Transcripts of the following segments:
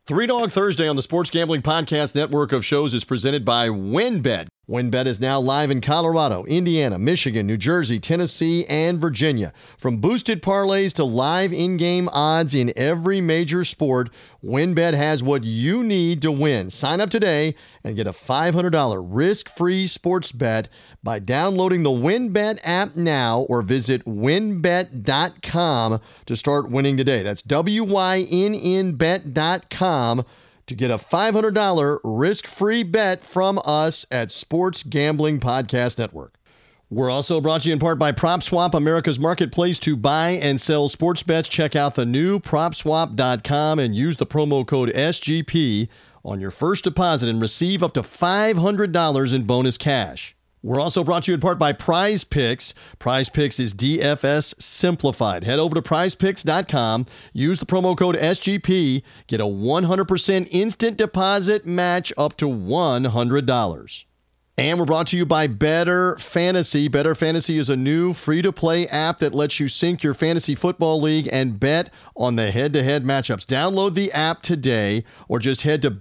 Three Dog Thursday on the Sports Gambling Podcast network of shows is presented by WynnBET. WynnBET is now live in Colorado, Indiana, Michigan, New Jersey, Tennessee, and Virginia. From boosted parlays to live in-game odds in every major sport, WynnBET has what you need to win. Sign up today and get a $500 risk-free sports bet by downloading the WynnBET app now or visit wynnbet.com to start winning today. That's WYNNBet.com to get a $500 risk-free bet from us at Sports Gambling Podcast Network. We're also brought to you in part by PropSwap, America's marketplace to buy and sell sports bets. Check out the new PropSwap.com and use the promo code SGP on your first deposit and receive up to $500 in bonus cash. We're also brought to you in part by Prize Picks. Prize Picks is DFS simplified. Head over to prizepicks.com, use the promo code SGP, get a 100% instant deposit match up to $100. And we're brought to you by Better Fantasy. Better Fantasy is a new free-to-play app that lets you sync your fantasy football league and bet on the head-to-head matchups. Download the app today or just head to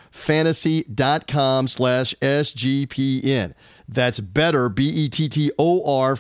betterfantasy.com/SGPN. That's better, BETTOR,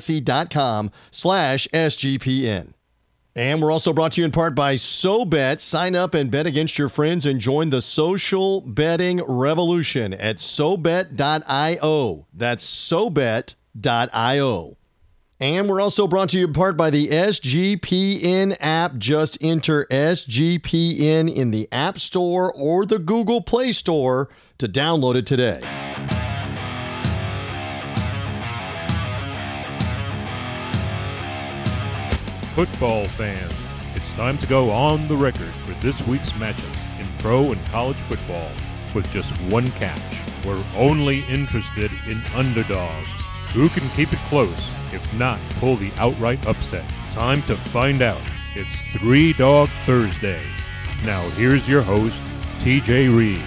fantasy.com/SGPN. And we're also brought to you in part by SoBet. Sign up and bet against your friends and join the social betting revolution at SoBet.io. That's SoBet.io. And we're also brought to you in part by the SGPN app. Just enter SGPN in the App Store or the Google Play Store to download it today. Football fans, it's time to go on the record for this week's matchups in pro and college football with just one catch. We're only interested in underdogs. Who can keep it close, if not pull the outright upset? Time to find out. It's Three Dog Thursday. Now here's your host, TJ Reeves.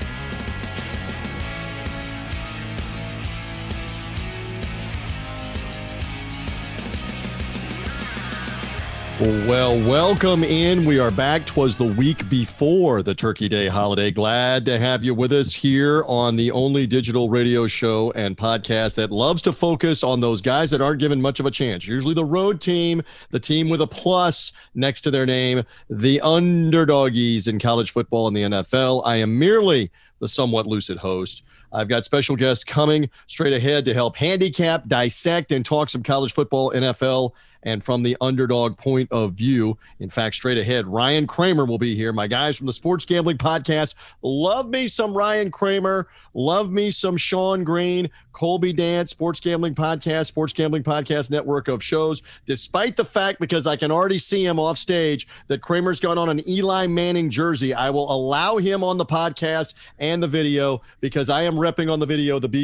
Well, welcome in. We are back. 'Twas the week before the Turkey Day holiday. Glad to have you with us here on the only digital radio show and podcast that loves to focus on those guys that aren't given much of a chance. Usually the road team, the team with a plus next to their name, the underdoggies in college football and the NFL. I am merely the somewhat lucid host. I've got special guests coming straight ahead to help handicap, dissect, and talk some college football, NFL, and from the underdog point of view. In fact, straight ahead, Ryan Kramer will be here. My guys from the Sports Gambling Podcast. Love me some Ryan Kramer. Love me some Sean Green. Colby Dance, Sports Gambling Podcast network of shows. Despite the fact, because I can already see him off stage, that Kramer's got on an Eli Manning jersey, I will allow him on the podcast and the video because I am repping on the video the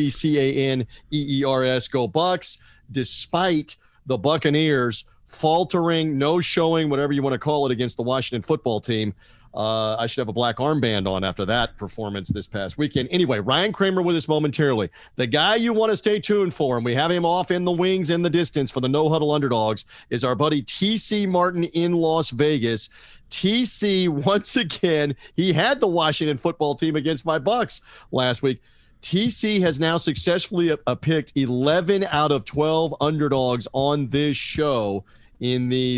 BUCCANEERS. Go Bucks. Despite the Buccaneers faltering, no showing, whatever you want to call it, against the Washington football team. I should have a black armband on after that performance this past weekend. Anyway, Ryan Kramer with us momentarily. The guy you want to stay tuned for, and we have him off in the wings in the distance for the No Huddle Underdogs, is our buddy TC Martin in Las Vegas. TC, once again, he had the Washington football team against my Bucks last week. TC has now successfully picked 11 out of 12 underdogs on this show in the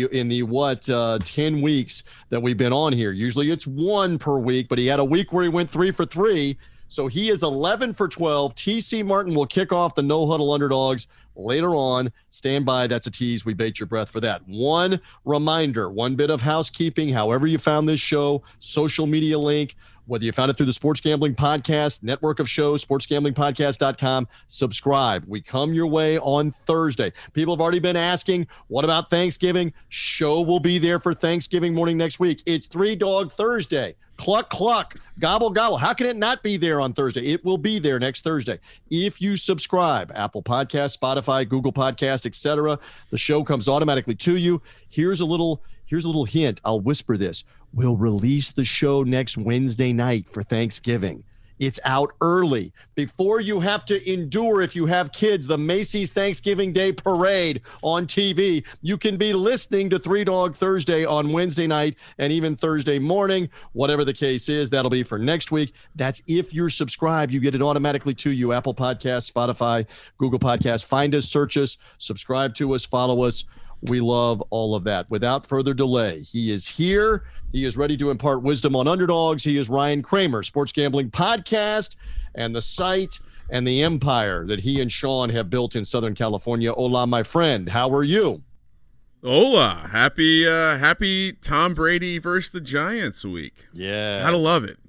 10 weeks that we've been on here. Usually it's one per week, but he had a week where he went 3 for 3. So he is 11 for 12. TC Martin will kick off the No Huddle Underdogs later on. Stand by. That's a tease. We bait your breath for that. One reminder, one bit of housekeeping. However you found this show, social media link, whether you found it through the Sports Gambling Podcast network of shows, sportsgamblingpodcast.com, subscribe. We come your way on Thursday. People have already been asking, what about Thanksgiving? Show will be there for Thanksgiving morning next week. It's Three Dog Thursday. Cluck, cluck, gobble, gobble. How can it not be there on Thursday? It will be there next Thursday. If you subscribe, Apple Podcasts, Spotify, Google Podcasts, etc., the show comes automatically to you. Here's a little hint. I'll whisper this. We'll release the show next Wednesday night for Thanksgiving. It's out early before you have to endure, if you have kids, the Macy's Thanksgiving Day Parade on TV. You can be listening to Three Dog Thursday on Wednesday night and even Thursday morning, whatever the case is. That'll be for next week. That's if you're subscribed. You get it automatically to you. Apple Podcasts, Spotify, Google Podcasts. Find us, search us, subscribe to us, follow us. We love all of that. Without further delay, he is here. He is ready to impart wisdom on underdogs. He is Ryan Kramer, Sports Gambling Podcast, and the site and the empire that he and Sean have built in Southern California. Hola, my friend. How are you? Hola. Happy Tom Brady versus the Giants week. Yeah. Gotta love it.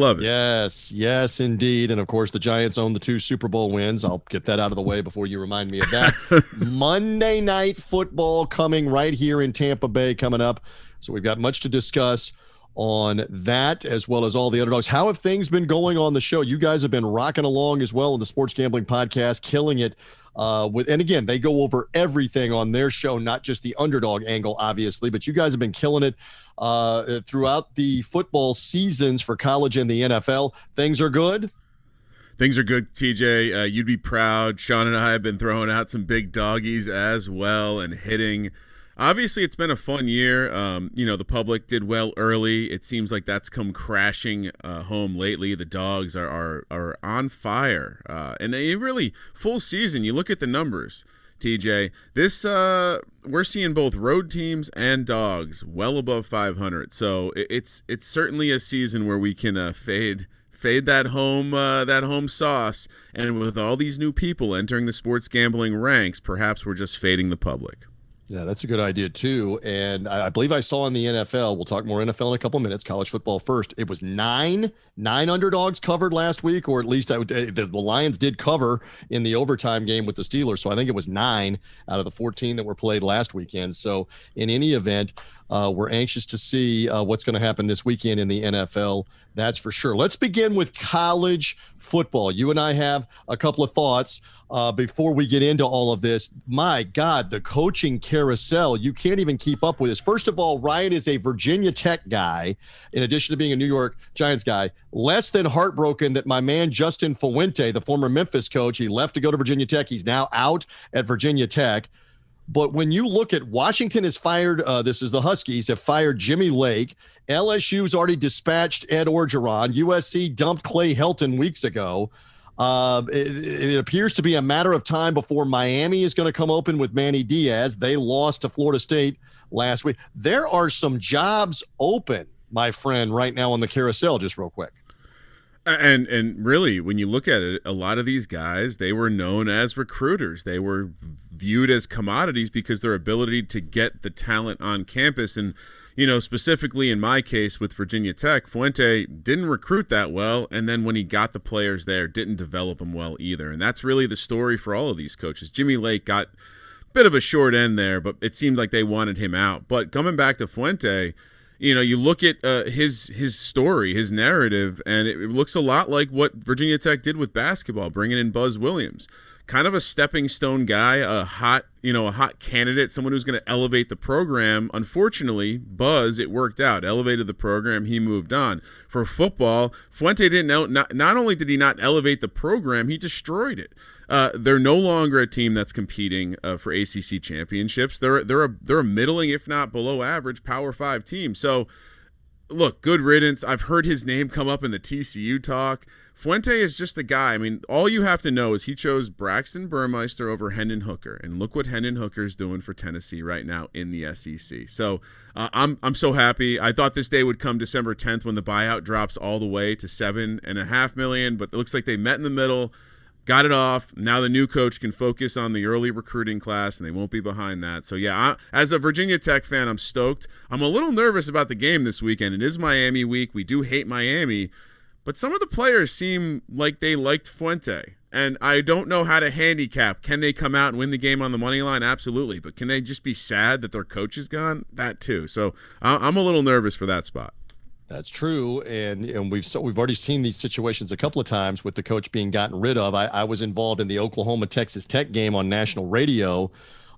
Yes, indeed. And, of course, the Giants own the 2 Super Bowl wins. I'll get that out of the way before you remind me of that. Monday Night Football coming right here in Tampa Bay coming up. So we've got much to discuss on that as well as all the underdogs. How have things been going on the show? You guys have been rocking along as well in the Sports Gambling Podcast, killing it. And again, they go over everything on their show, not just the underdog angle, obviously, but you guys have been killing it throughout the football seasons for college and the NFL. Things are good. Things are good, TJ. You'd be proud. Sean and I have been throwing out some big doggies as well and hitting. Obviously, it's been a fun year. The public did well early. It seems like that's come crashing home lately. The dogs are on fire. And a really full season. You look at the numbers, TJ. This we're seeing both road teams and dogs well above 500. So it's certainly a season where we can fade that home sauce. And with all these new people entering the sports gambling ranks, perhaps we're just fading the public. Yeah, that's a good idea, too. And I believe I saw in the NFL, we'll talk more NFL in a couple of minutes, college football first. It was nine underdogs covered last week, or at least the Lions did cover in the overtime game with the Steelers. So I think it was 9 out of the 14 that were played last weekend. So in any event, we're anxious to see what's going to happen this weekend in the NFL. That's for sure. Let's begin with college football. You and I have a couple of thoughts before we get into all of this. My God, the coaching carousel, you can't even keep up with this. First of all, Ryan is a Virginia Tech guy, in addition to being a New York Giants guy. Less than heartbroken that my man Justin Fuente, the former Memphis coach, he left to go to Virginia Tech. He's now out at Virginia Tech. But when you look at Washington has fired, this is the Huskies, have fired Jimmy Lake. LSU's already dispatched Ed Orgeron. USC dumped Clay Helton weeks ago. It appears to be a matter of time before Miami is going to come open with Manny Diaz. They lost to Florida State last week. There are some jobs open, my friend, right now on the carousel, just real quick. And really, when you look at it, a lot of these guys, they were known as recruiters. They were viewed as commodities because their ability to get the talent on campus. And, specifically in my case with Virginia Tech, Fuente didn't recruit that well. And then when he got the players there, didn't develop them well either. And that's really the story for all of these coaches. Jimmy Lake got a bit of a short end there, but it seemed like they wanted him out. But coming back to Fuente, you look at his story, his narrative, and it looks a lot like what Virginia Tech did with basketball, bringing in Buzz Williams. Kind of a stepping stone guy, a hot candidate, someone who's going to elevate the program. Unfortunately, Buzz, it worked out, elevated the program. He moved on. For football, Fuente didn't. Not only did he not elevate the program, he destroyed it. They're no longer a team that's competing for ACC championships. They're a middling, if not below average, Power 5 team. So, look, good riddance. I've heard his name come up in the TCU talk. Fuente is just a guy. I mean, all you have to know is he chose Braxton Burmeister over Hendon Hooker, and look what Hendon Hooker's doing for Tennessee right now in the SEC. So I'm so happy. I thought this day would come December 10th when the buyout drops all the way to $7.5 million, but it looks like they met in the middle. Got it off. Now the new coach can focus on the early recruiting class, and they won't be behind that. So, yeah, as a Virginia Tech fan, I'm stoked. I'm a little nervous about the game this weekend. It is Miami week. We do hate Miami. But some of the players seem like they liked Fuente. And I don't know how to handicap. Can they come out and win the game on the money line? Absolutely. But can they just be sad that their coach is gone? That too. So I'm a little nervous for that spot. That's true, and we've already seen these situations a couple of times with the coach being gotten rid of. I was involved in the Oklahoma-Texas Tech game on national radio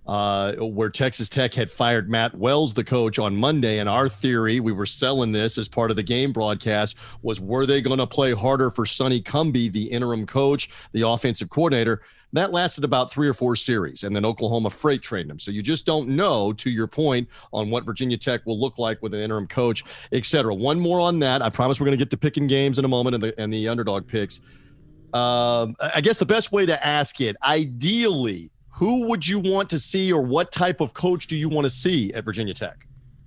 where Texas Tech had fired Matt Wells, the coach, on Monday. And our theory, we were selling this as part of the game broadcast, was were they going to play harder for Sonny Cumbie, the interim coach, the offensive coordinator? That lasted about 3 or 4 series, and then Oklahoma freight trained him. So you just don't know, to your point, on what Virginia Tech will look like with an interim coach, et cetera. One more on that. I promise we're going to get to picking games in a moment and the underdog picks. I guess the best way to ask it, ideally, who would you want to see, or what type of coach do you want to see at Virginia Tech?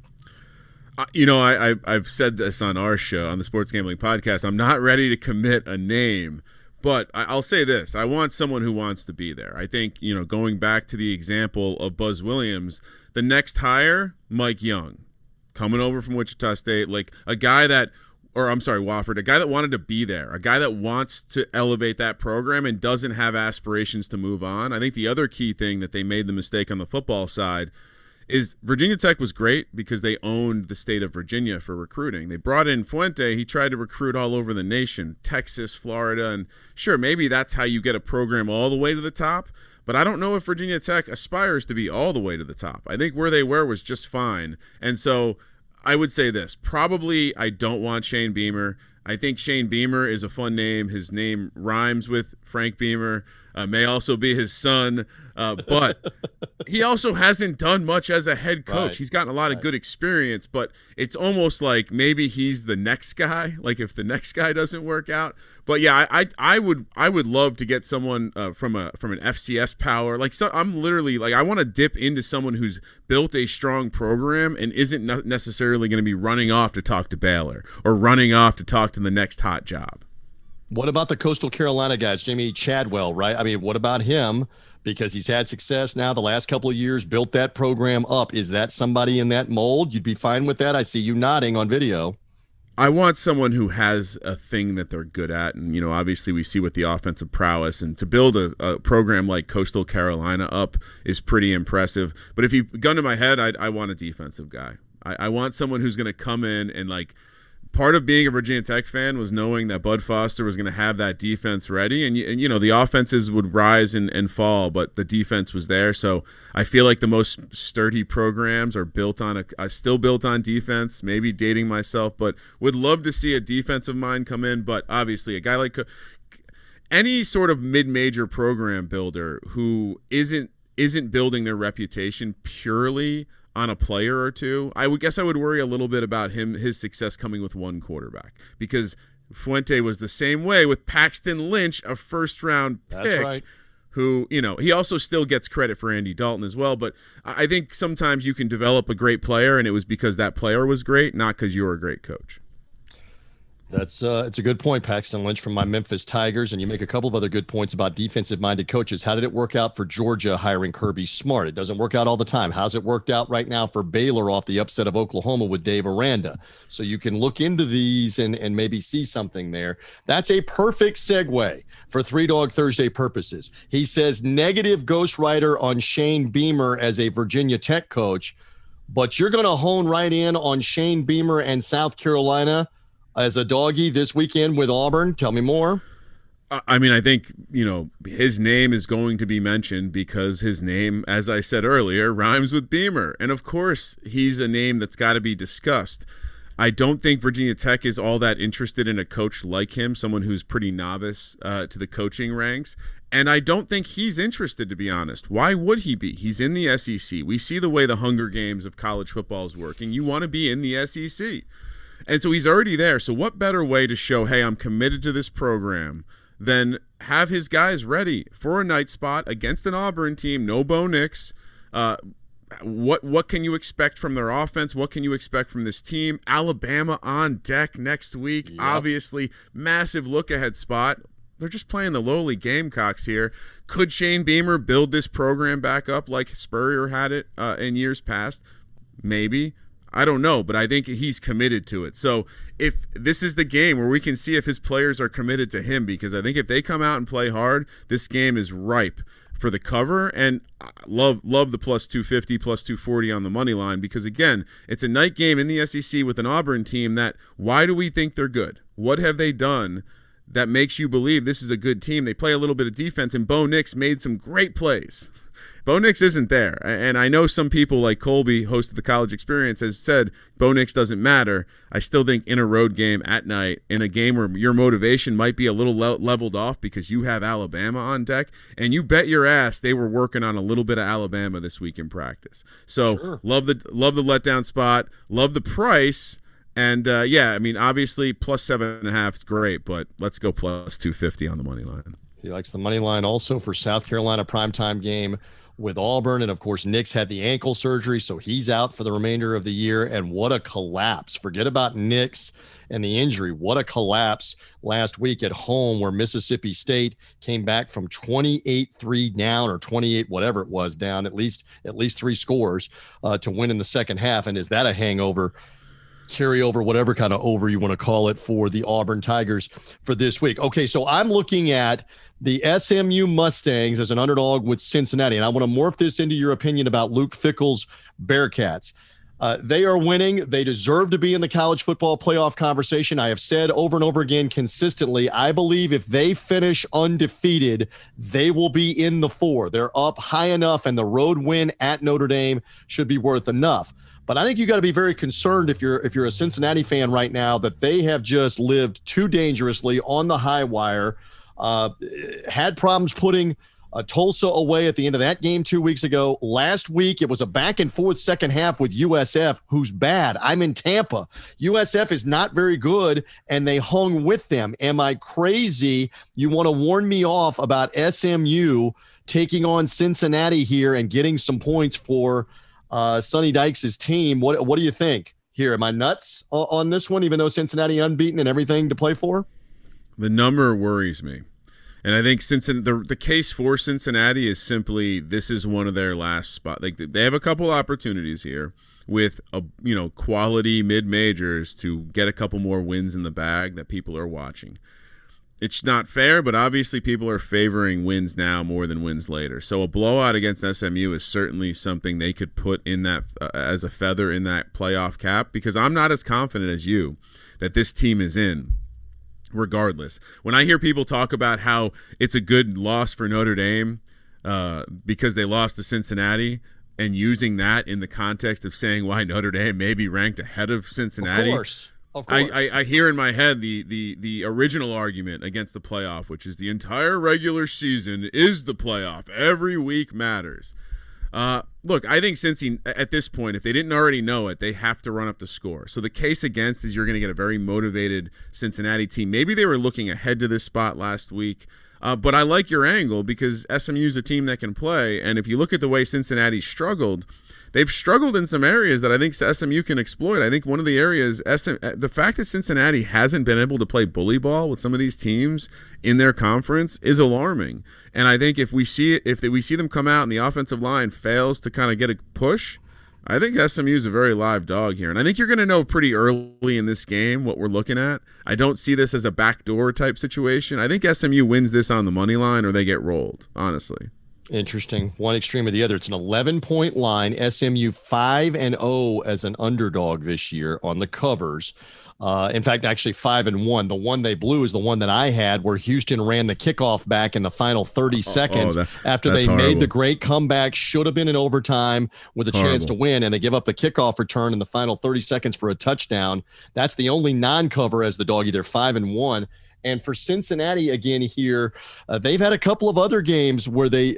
I've said this on our show, on the Sports Gambling Podcast. I'm not ready to commit a name. But I'll say this. I want someone who wants to be there. I think, going back to the example of Buzz Williams, the next hire, Mike Young, coming over from Wichita State, like a guy that – Wofford, a guy that wanted to be there, a guy that wants to elevate that program and doesn't have aspirations to move on. I think the other key thing that they made the mistake on the football side is Virginia Tech was great because they owned the state of Virginia for recruiting. They brought in Fuente. He tried to recruit all over the nation, Texas, Florida, and sure, maybe that's how you get a program all the way to the top, but I don't know if Virginia Tech aspires to be all the way to the top. I think where they were was just fine, and so I would say this. Probably I don't want Shane Beamer. I think Shane Beamer is a fun name. His name rhymes with Frank Beamer. May also be his son, but he also hasn't done much as a head coach. Right. He's gotten a lot of good experience, but it's almost like maybe he's the next guy, like if the next guy doesn't work out. But yeah, I would love to get someone from an FCS power. Like, so I'm literally like, I want to dip into someone who's built a strong program and isn't necessarily going to be running off to talk to Baylor or running off to talk to the next hot job. What about the Coastal Carolina guys? Jamie Chadwell, right? I mean, what about him? Because he's had success now the last couple of years, built that program up. Is that somebody in that mold? You'd be fine with that? I see you nodding on video. I want someone who has a thing that they're good at. And, obviously we see with the offensive prowess, and to build a program like Coastal Carolina up is pretty impressive. But if you gun to my head, I want a defensive guy. I want someone who's going to come in and, like, part of being a Virginia Tech fan was knowing that Bud Foster was going to have that defense ready, and the offenses would rise and fall, but the defense was there. So I feel like the most sturdy programs are still built on defense. Maybe dating myself, but would love to see a defensive mind come in. But obviously, a guy like any sort of mid-major program builder who isn't building their reputation purely on a player or two, I would worry a little bit about his success coming with one quarterback, because Fuente was the same way with Paxton Lynch, a first-round pick. That's right. Who, he also still gets credit for Andy Dalton as well, but I think sometimes you can develop a great player, and it was because that player was great, not because you were a great coach. It's a good point, Paxton Lynch from my Memphis Tigers, and you make a couple of other good points about defensive-minded coaches. How did it work out for Georgia hiring Kirby Smart? It doesn't work out all the time. How's it worked out right now for Baylor off the upset of Oklahoma with Dave Aranda? So you can look into these and maybe see something there. That's a perfect segue for Three Dog Thursday purposes. He says negative ghostwriter on Shane Beamer as a Virginia Tech coach, but you're going to hone right in on Shane Beamer and South Carolina as a doggy this weekend with Auburn. Tell me more. I mean, I think, his name is going to be mentioned because his name, as I said earlier, rhymes with Beamer. And of course, he's a name that's got to be discussed. I don't think Virginia Tech is all that interested in a coach like him, someone who's pretty novice to the coaching ranks. And I don't think he's interested, to be honest. Why would he be? He's in the SEC. We see the way the Hunger Games of college football is working. You want to be in the SEC. And so he's already there. So what better way to show, hey, I'm committed to this program than have his guys ready for a night spot against an Auburn team, no Bo Nix. What can you expect from their offense? What can you expect from this team? Alabama on deck next week. Yep. Obviously, massive look-ahead spot. They're just playing the lowly Gamecocks here. Could Shane Beamer build this program back up like Spurrier had it in years past? Maybe. I don't know, but I think he's committed to it. So if this is the game where we can see if his players are committed to him, because I think if they come out and play hard, this game is ripe for the cover. And I love the plus 250, plus 240 on the money line, because, again, it's a night game in the SEC with an Auburn team that, why do we think they're good? What have they done that makes you believe this is a good team? They play a little bit of defense, and Bo Nix made some great plays Bo Nix isn't there. And I know some people like Colby, host of the College Experience, has said Bo Nix doesn't matter. I still think in a road game at night, in a game where your motivation might be a little leveled off because you have Alabama on deck, and you bet your ass they were working on a little bit of Alabama this week in practice. So sure. love the letdown spot, love the price. And, yeah, I mean, obviously plus 7.5 is great, but let's go plus 250 on the money line. He likes the money line also for South Carolina primetime game with Auburn. And, of course, Nix had the ankle surgery, so he's out for the remainder of the year. And what a collapse. Forget about Nix and the injury. What a collapse last week at home where Mississippi State came back from 28-3 down, or 28 whatever it was down, at least 3 scores to win in the second half. And is that a hangover? Carry over, whatever kind of over you want to call it, for the Auburn Tigers for this week. Okay, so I'm looking at the SMU Mustangs as an underdog with Cincinnati, and I want to morph this into your opinion about Luke Fickell's Bearcats. They are winning. They deserve to be in the college football playoff conversation. I have said over and over again consistently, I believe if they finish undefeated, they will be in the 4. They're up high enough, and the road win at Notre Dame should be worth enough. But I think you got to be very concerned if you're a Cincinnati fan right now that they have just lived too dangerously on the high wire. Had problems putting Tulsa away at the end of that game 2 weeks ago. Last week, it was a back and forth second half with USF, who's bad. I'm in Tampa. USF is not very good, and they hung with them. Am I crazy? You want to warn me off about SMU taking on Cincinnati here and getting some points for Sonny Dykes' team. What do you think here? Am I nuts on this one, even though Cincinnati unbeaten and everything to play for? The number worries me. And I think the case for Cincinnati is simply this is one of their last spots. Like, they have a couple opportunities here with quality mid-majors to get a couple more wins in the bag that people are watching. It's not fair, but obviously people are favoring wins now more than wins later. So a blowout against SMU is certainly something they could put in that as a feather in that playoff cap, because I'm not as confident as you that this team is in regardless. When I hear people talk about how it's a good loss for Notre Dame because they lost to Cincinnati, and using that in the context of saying why Notre Dame may be ranked ahead of Cincinnati. Of course. I hear in my head the original argument against the playoff, which is the entire regular season is the playoff. Every week matters. Look, I think Cincy, at this point, if they didn't already know it, they have to run up the score. So the case against is you're going to get a very motivated Cincinnati team. Maybe they were looking ahead to this spot last week. But I like your angle because SMU is a team that can play. And if you look at the way Cincinnati struggled, they've struggled in some areas that I think SMU can exploit. I think one of the areas, the fact that Cincinnati hasn't been able to play bully ball with some of these teams in their conference is alarming. And I think if we see them come out and the offensive line fails to kind of get a push, I think SMU is a very live dog here. And I think you're going to know pretty early in this game what we're looking at. I don't see this as a backdoor type situation. I think SMU wins this on the money line or they get rolled, honestly. Interesting. One extreme or the other. It's an 11-point line. SMU 5-0 as an underdog this year on the covers. In fact, actually 5-1. The one they blew is the one that I had, where Houston ran the kickoff back in the final 30 seconds after they made the great comeback. Should have been in overtime with a chance to win, and they give up the kickoff return in the final 30 seconds for a touchdown. That's the only non-cover as the doggy. They're 5-1. And for Cincinnati again here, they've had a couple of other games where they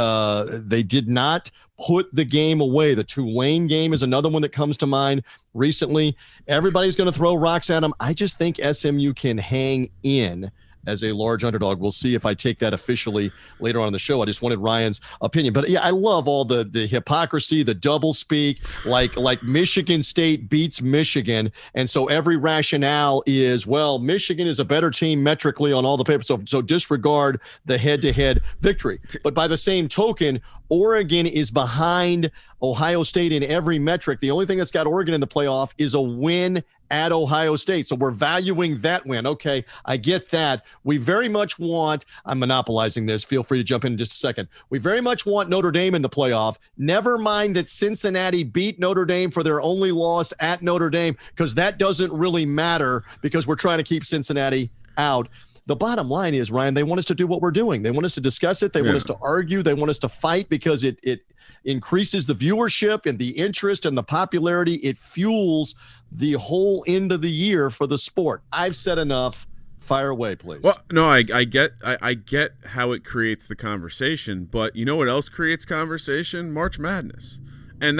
did not put the game away. The Tulane game is another one that comes to mind recently. Everybody's going to throw rocks at them. I just think SMU can hang in as a large underdog. We'll see if I take that officially later on in the show. I just wanted Ryan's opinion. But yeah, I love all the hypocrisy, the double speak, like Michigan State beats Michigan. And so every rationale is, well, Michigan is a better team metrically on all the papers. So disregard the head-to-head victory. But by the same token, Oregon is behind Ohio State in every metric. The only thing that's got Oregon in the playoff is a win at Ohio State. So we're valuing that win. Okay, I get that. We very much want, I'm monopolizing this, feel free to jump in just a second. We very much want Notre Dame in the playoff. Never mind that Cincinnati beat Notre Dame for their only loss at Notre Dame, because that doesn't really matter because we're trying to keep Cincinnati out. the bottom line is, Ryan, they want us to do what we're doing. They want us to discuss it. They want us to argue. They want us to fight because it increases the viewership and the interest and the popularity. It fuels the whole end of the year for the sport. I've said enough. Fire away, please. Well, no, I get how it creates the conversation, but you know what else creates conversation? March Madness. And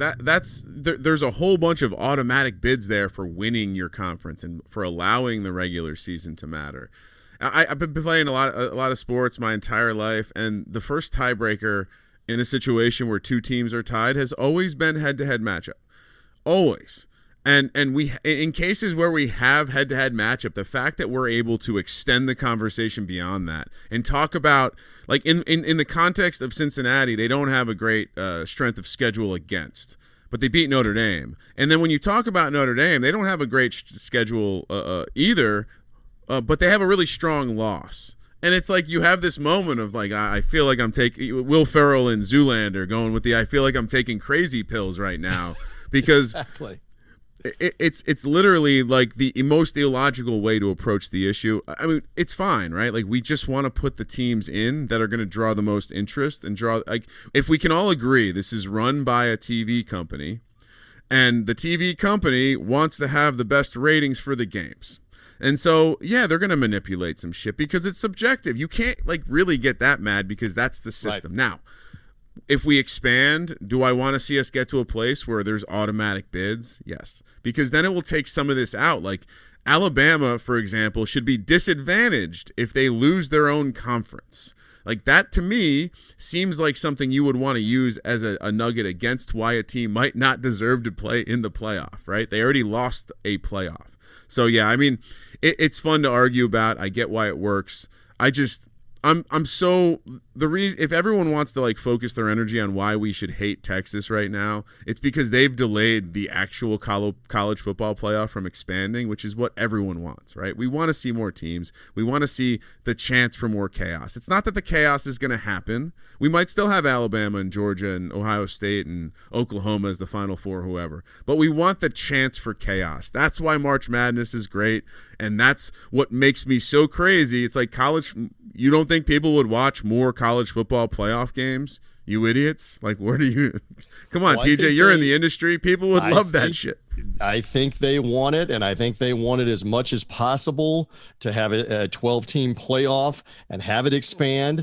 there's a whole bunch of automatic bids there for winning your conference and for allowing the regular season to matter. I've been playing a lot of sports my entire life, and the first tiebreaker in a situation where two teams are tied has always been head-to-head matchup. Always. And we, in cases where we have head-to-head matchup, the fact that we're able to extend the conversation beyond that and talk about, like in the context of Cincinnati, they don't have a great strength of schedule against, but they beat Notre Dame. And then when you talk about Notre Dame, they don't have a great schedule either, but they have a really strong loss. And it's like you have this moment of like, I feel like I'm taking Will Ferrell and Zoolander going with I feel like I'm taking crazy pills right now because exactly. It's literally like the most illogical way to approach the issue. I mean, it's fine, right? Like we just want to put the teams in that are going to draw the most interest and draw. Like if we can all agree this is run by a TV company, and the TV company wants to have the best ratings for the games. And so, yeah, they're going to manipulate some shit because it's subjective. You can't like really get that mad because that's the system. Right. Now, if we expand, do I want to see us get to a place where there's automatic bids? Yes, because then it will take some of this out. Like Alabama, for example, should be disadvantaged if they lose their own conference. Like that, to me, seems like something you would want to use as a nugget against why a team might not deserve to play in the playoff, right? They already lost a playoff. So, yeah, I mean, it's fun to argue about. I get why it works. I'm so the reason if everyone wants to like focus their energy on why we should hate Texas right now, it's because they've delayed the actual college football playoff from expanding, which is what everyone wants, right? We want to see more teams. We want to see the chance for more chaos. It's not that the chaos is going to happen. We might still have Alabama and Georgia and Ohio State and Oklahoma as the Final Four, whoever. But we want the chance for chaos. That's why March Madness is great, and that's what makes me so crazy. It's like college. You don't think people would watch more college football playoff games? You idiots. Like, where do you – come on, TJ, you're in the industry. People would love that shit. I think they want it, and I think they want it as much as possible to have a 12-team playoff and have it expand.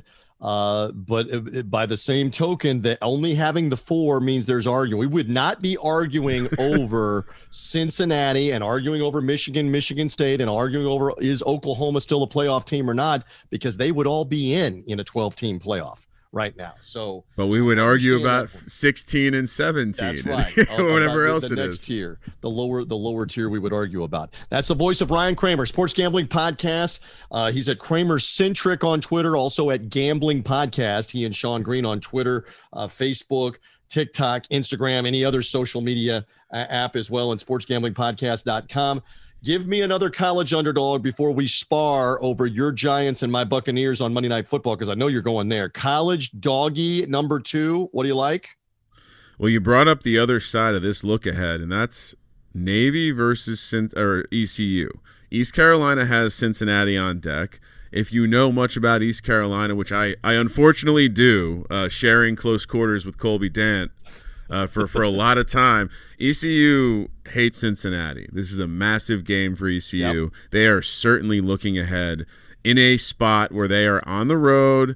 But by the same token, that only having the 4 means there's arguing. We would not be arguing over Cincinnati and arguing over Michigan State and arguing over is Oklahoma still a playoff team or not, because they would all be in a 12-team playoff right now. So, but we would argue about 16 and 17. That's right. Whatever else the it next is. Tier, the lower tier we would argue about. That's the voice of Ryan Kramer, Sports Gambling Podcast. He's at Kramer Centric on Twitter, also at Gambling Podcast. He and Sean Green on Twitter, Facebook, TikTok, Instagram, any other social media app as well, and sportsgamblingpodcast.com. Give me another college underdog before we spar over your Giants and my Buccaneers on Monday Night Football, because I know you're going there. College doggy number 2. What do you like? Well, you brought up the other side of this look ahead, and that's Navy versus ECU. East Carolina has Cincinnati on deck. If you know much about East Carolina, which I unfortunately do, sharing close quarters with Colby Dant, for a lot of time, ECU hates Cincinnati. This is a massive game for ECU. Yep. They are certainly looking ahead in a spot where they are on the road.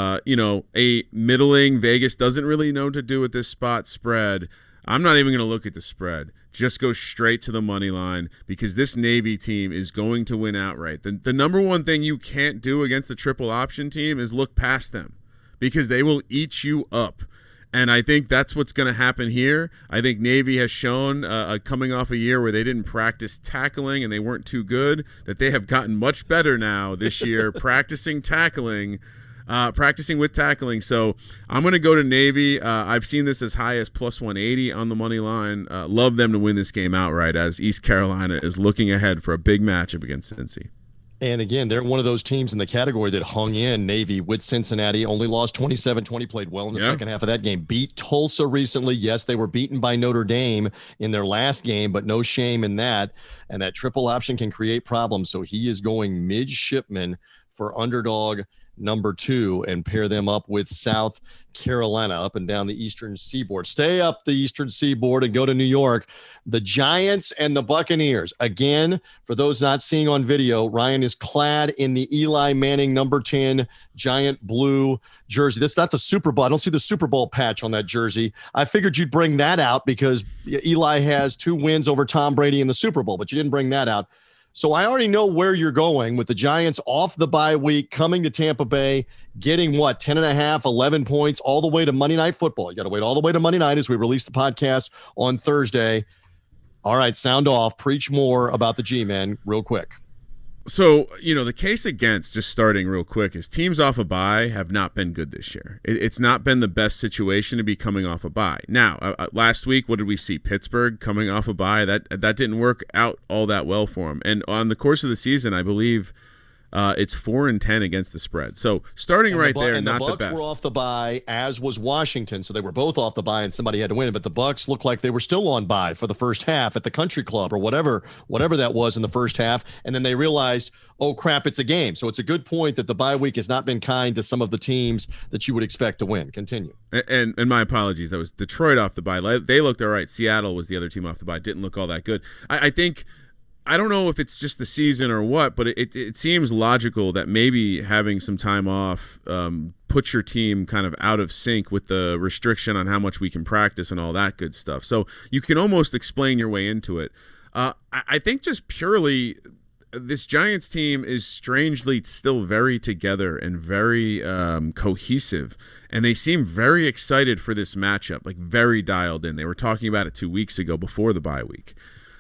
A middling Vegas doesn't really know what to do with this spot spread. I'm not even going to look at the spread. Just go straight to the money line because this Navy team is going to win outright. The number one thing you can't do against the triple option team is look past them because they will eat you up. And I think that's what's going to happen here. I think Navy has shown, coming off a year where they didn't practice tackling and they weren't too good, that they have gotten much better now this year practicing with tackling. So I'm going to go to Navy. I've seen this as high as plus 180 on the money line. Love them to win this game outright as East Carolina is looking ahead for a big matchup against Cincy. And again, they're one of those teams in the category that hung in. Navy with Cincinnati, only lost 27-20, played well in the second half of that game. Beat Tulsa recently. Yes, they were beaten by Notre Dame in their last game, but no shame in that. And that triple option can create problems. So he is going midshipman for underdog number 2 and pair them up with South Carolina up and down the Eastern Seaboard. Stay up the Eastern Seaboard and go to New York. The Giants and the Buccaneers. Again, for those not seeing on video, Ryan is clad in the Eli Manning number 10 giant blue jersey. That's not the Super Bowl. I don't see the Super Bowl patch on that jersey. I figured you'd bring that out because Eli has 2 wins over Tom Brady in the Super Bowl, but you didn't bring that out. So I already know where you're going with the Giants off the bye week, coming to Tampa Bay, getting 10.5, 11 points, all the way to Monday Night Football. You got to wait all the way to Monday night as we release the podcast on Thursday. All right, sound off. Preach more about the G-Men real quick. So, the case against, just starting real quick, is teams off a bye have not been good this year. It's not been the best situation to be coming off a bye. Now, last week, what did we see? Pittsburgh coming off a bye. That didn't work out all that well for them. And on the course of the season, I believe it's 4-10 against the spread. So starting there, not the best. Bucs were off the bye, as was Washington. So they were both off the bye, and somebody had to win it. But the Bucs looked like they were still on bye for the first half at the Country Club or whatever that was in the first half. And then they realized, oh crap, it's a game. So it's a good point that the bye week has not been kind to some of the teams that you would expect to win. Continue. And my apologies. That was Detroit off the bye. They looked all right. Seattle was the other team off the bye. Didn't look all that good. I think. I don't know if it's just the season or what, but it seems logical that maybe having some time off puts your team kind of out of sync with the restriction on how much we can practice and all that good stuff. So you can almost explain your way into it. I think just purely this Giants team is strangely still very together and very cohesive, and they seem very excited for this matchup, like very dialed in. They were talking about it 2 weeks ago before the bye week.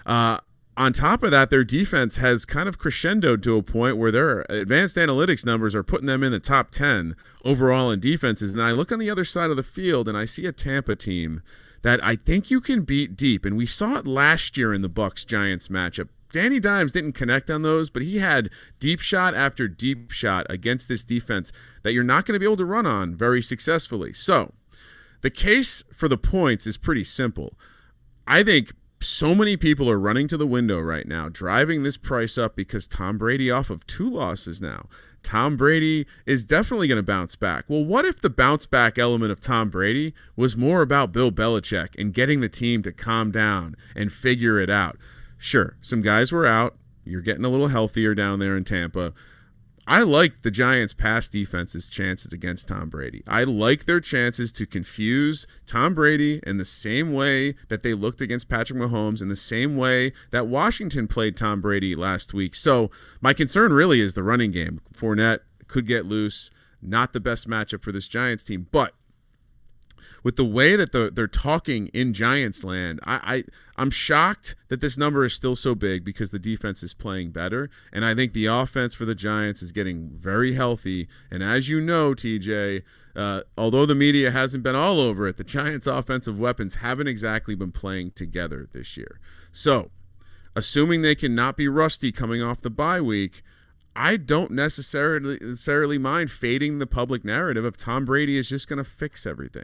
On top of that, their defense has kind of crescendoed to a point where their advanced analytics numbers are putting them in the top 10 overall in defenses. And I look on the other side of the field, and I see a Tampa team that I think you can beat deep. And we saw it last year in the Bucs-Giants matchup. Danny Dimes didn't connect on those, but he had deep shot after deep shot against this defense that you're not going to be able to run on very successfully. So the case for the points is pretty simple. I think so many people are running to the window right now, driving this price up because Tom Brady off of 2 losses now. Tom Brady is definitely going to bounce back. Well, what if the bounce back element of Tom Brady was more about Bill Belichick and getting the team to calm down and figure it out? Sure, some guys were out. You're getting a little healthier down there in Tampa. I like the Giants' pass defense's chances against Tom Brady. I like their chances to confuse Tom Brady in the same way that they looked against Patrick Mahomes, in the same way that Washington played Tom Brady last week. So my concern really is the running game. Fournette could get loose. Not the best matchup for this Giants team, but with the way that they're talking in Giants land, I'm shocked that this number is still so big because the defense is playing better. And I think the offense for the Giants is getting very healthy. And as you know, TJ, although the media hasn't been all over it, the Giants' offensive weapons haven't exactly been playing together this year. So, assuming they can not be rusty coming off the bye week, I don't necessarily mind fading the public narrative of Tom Brady is just going to fix everything.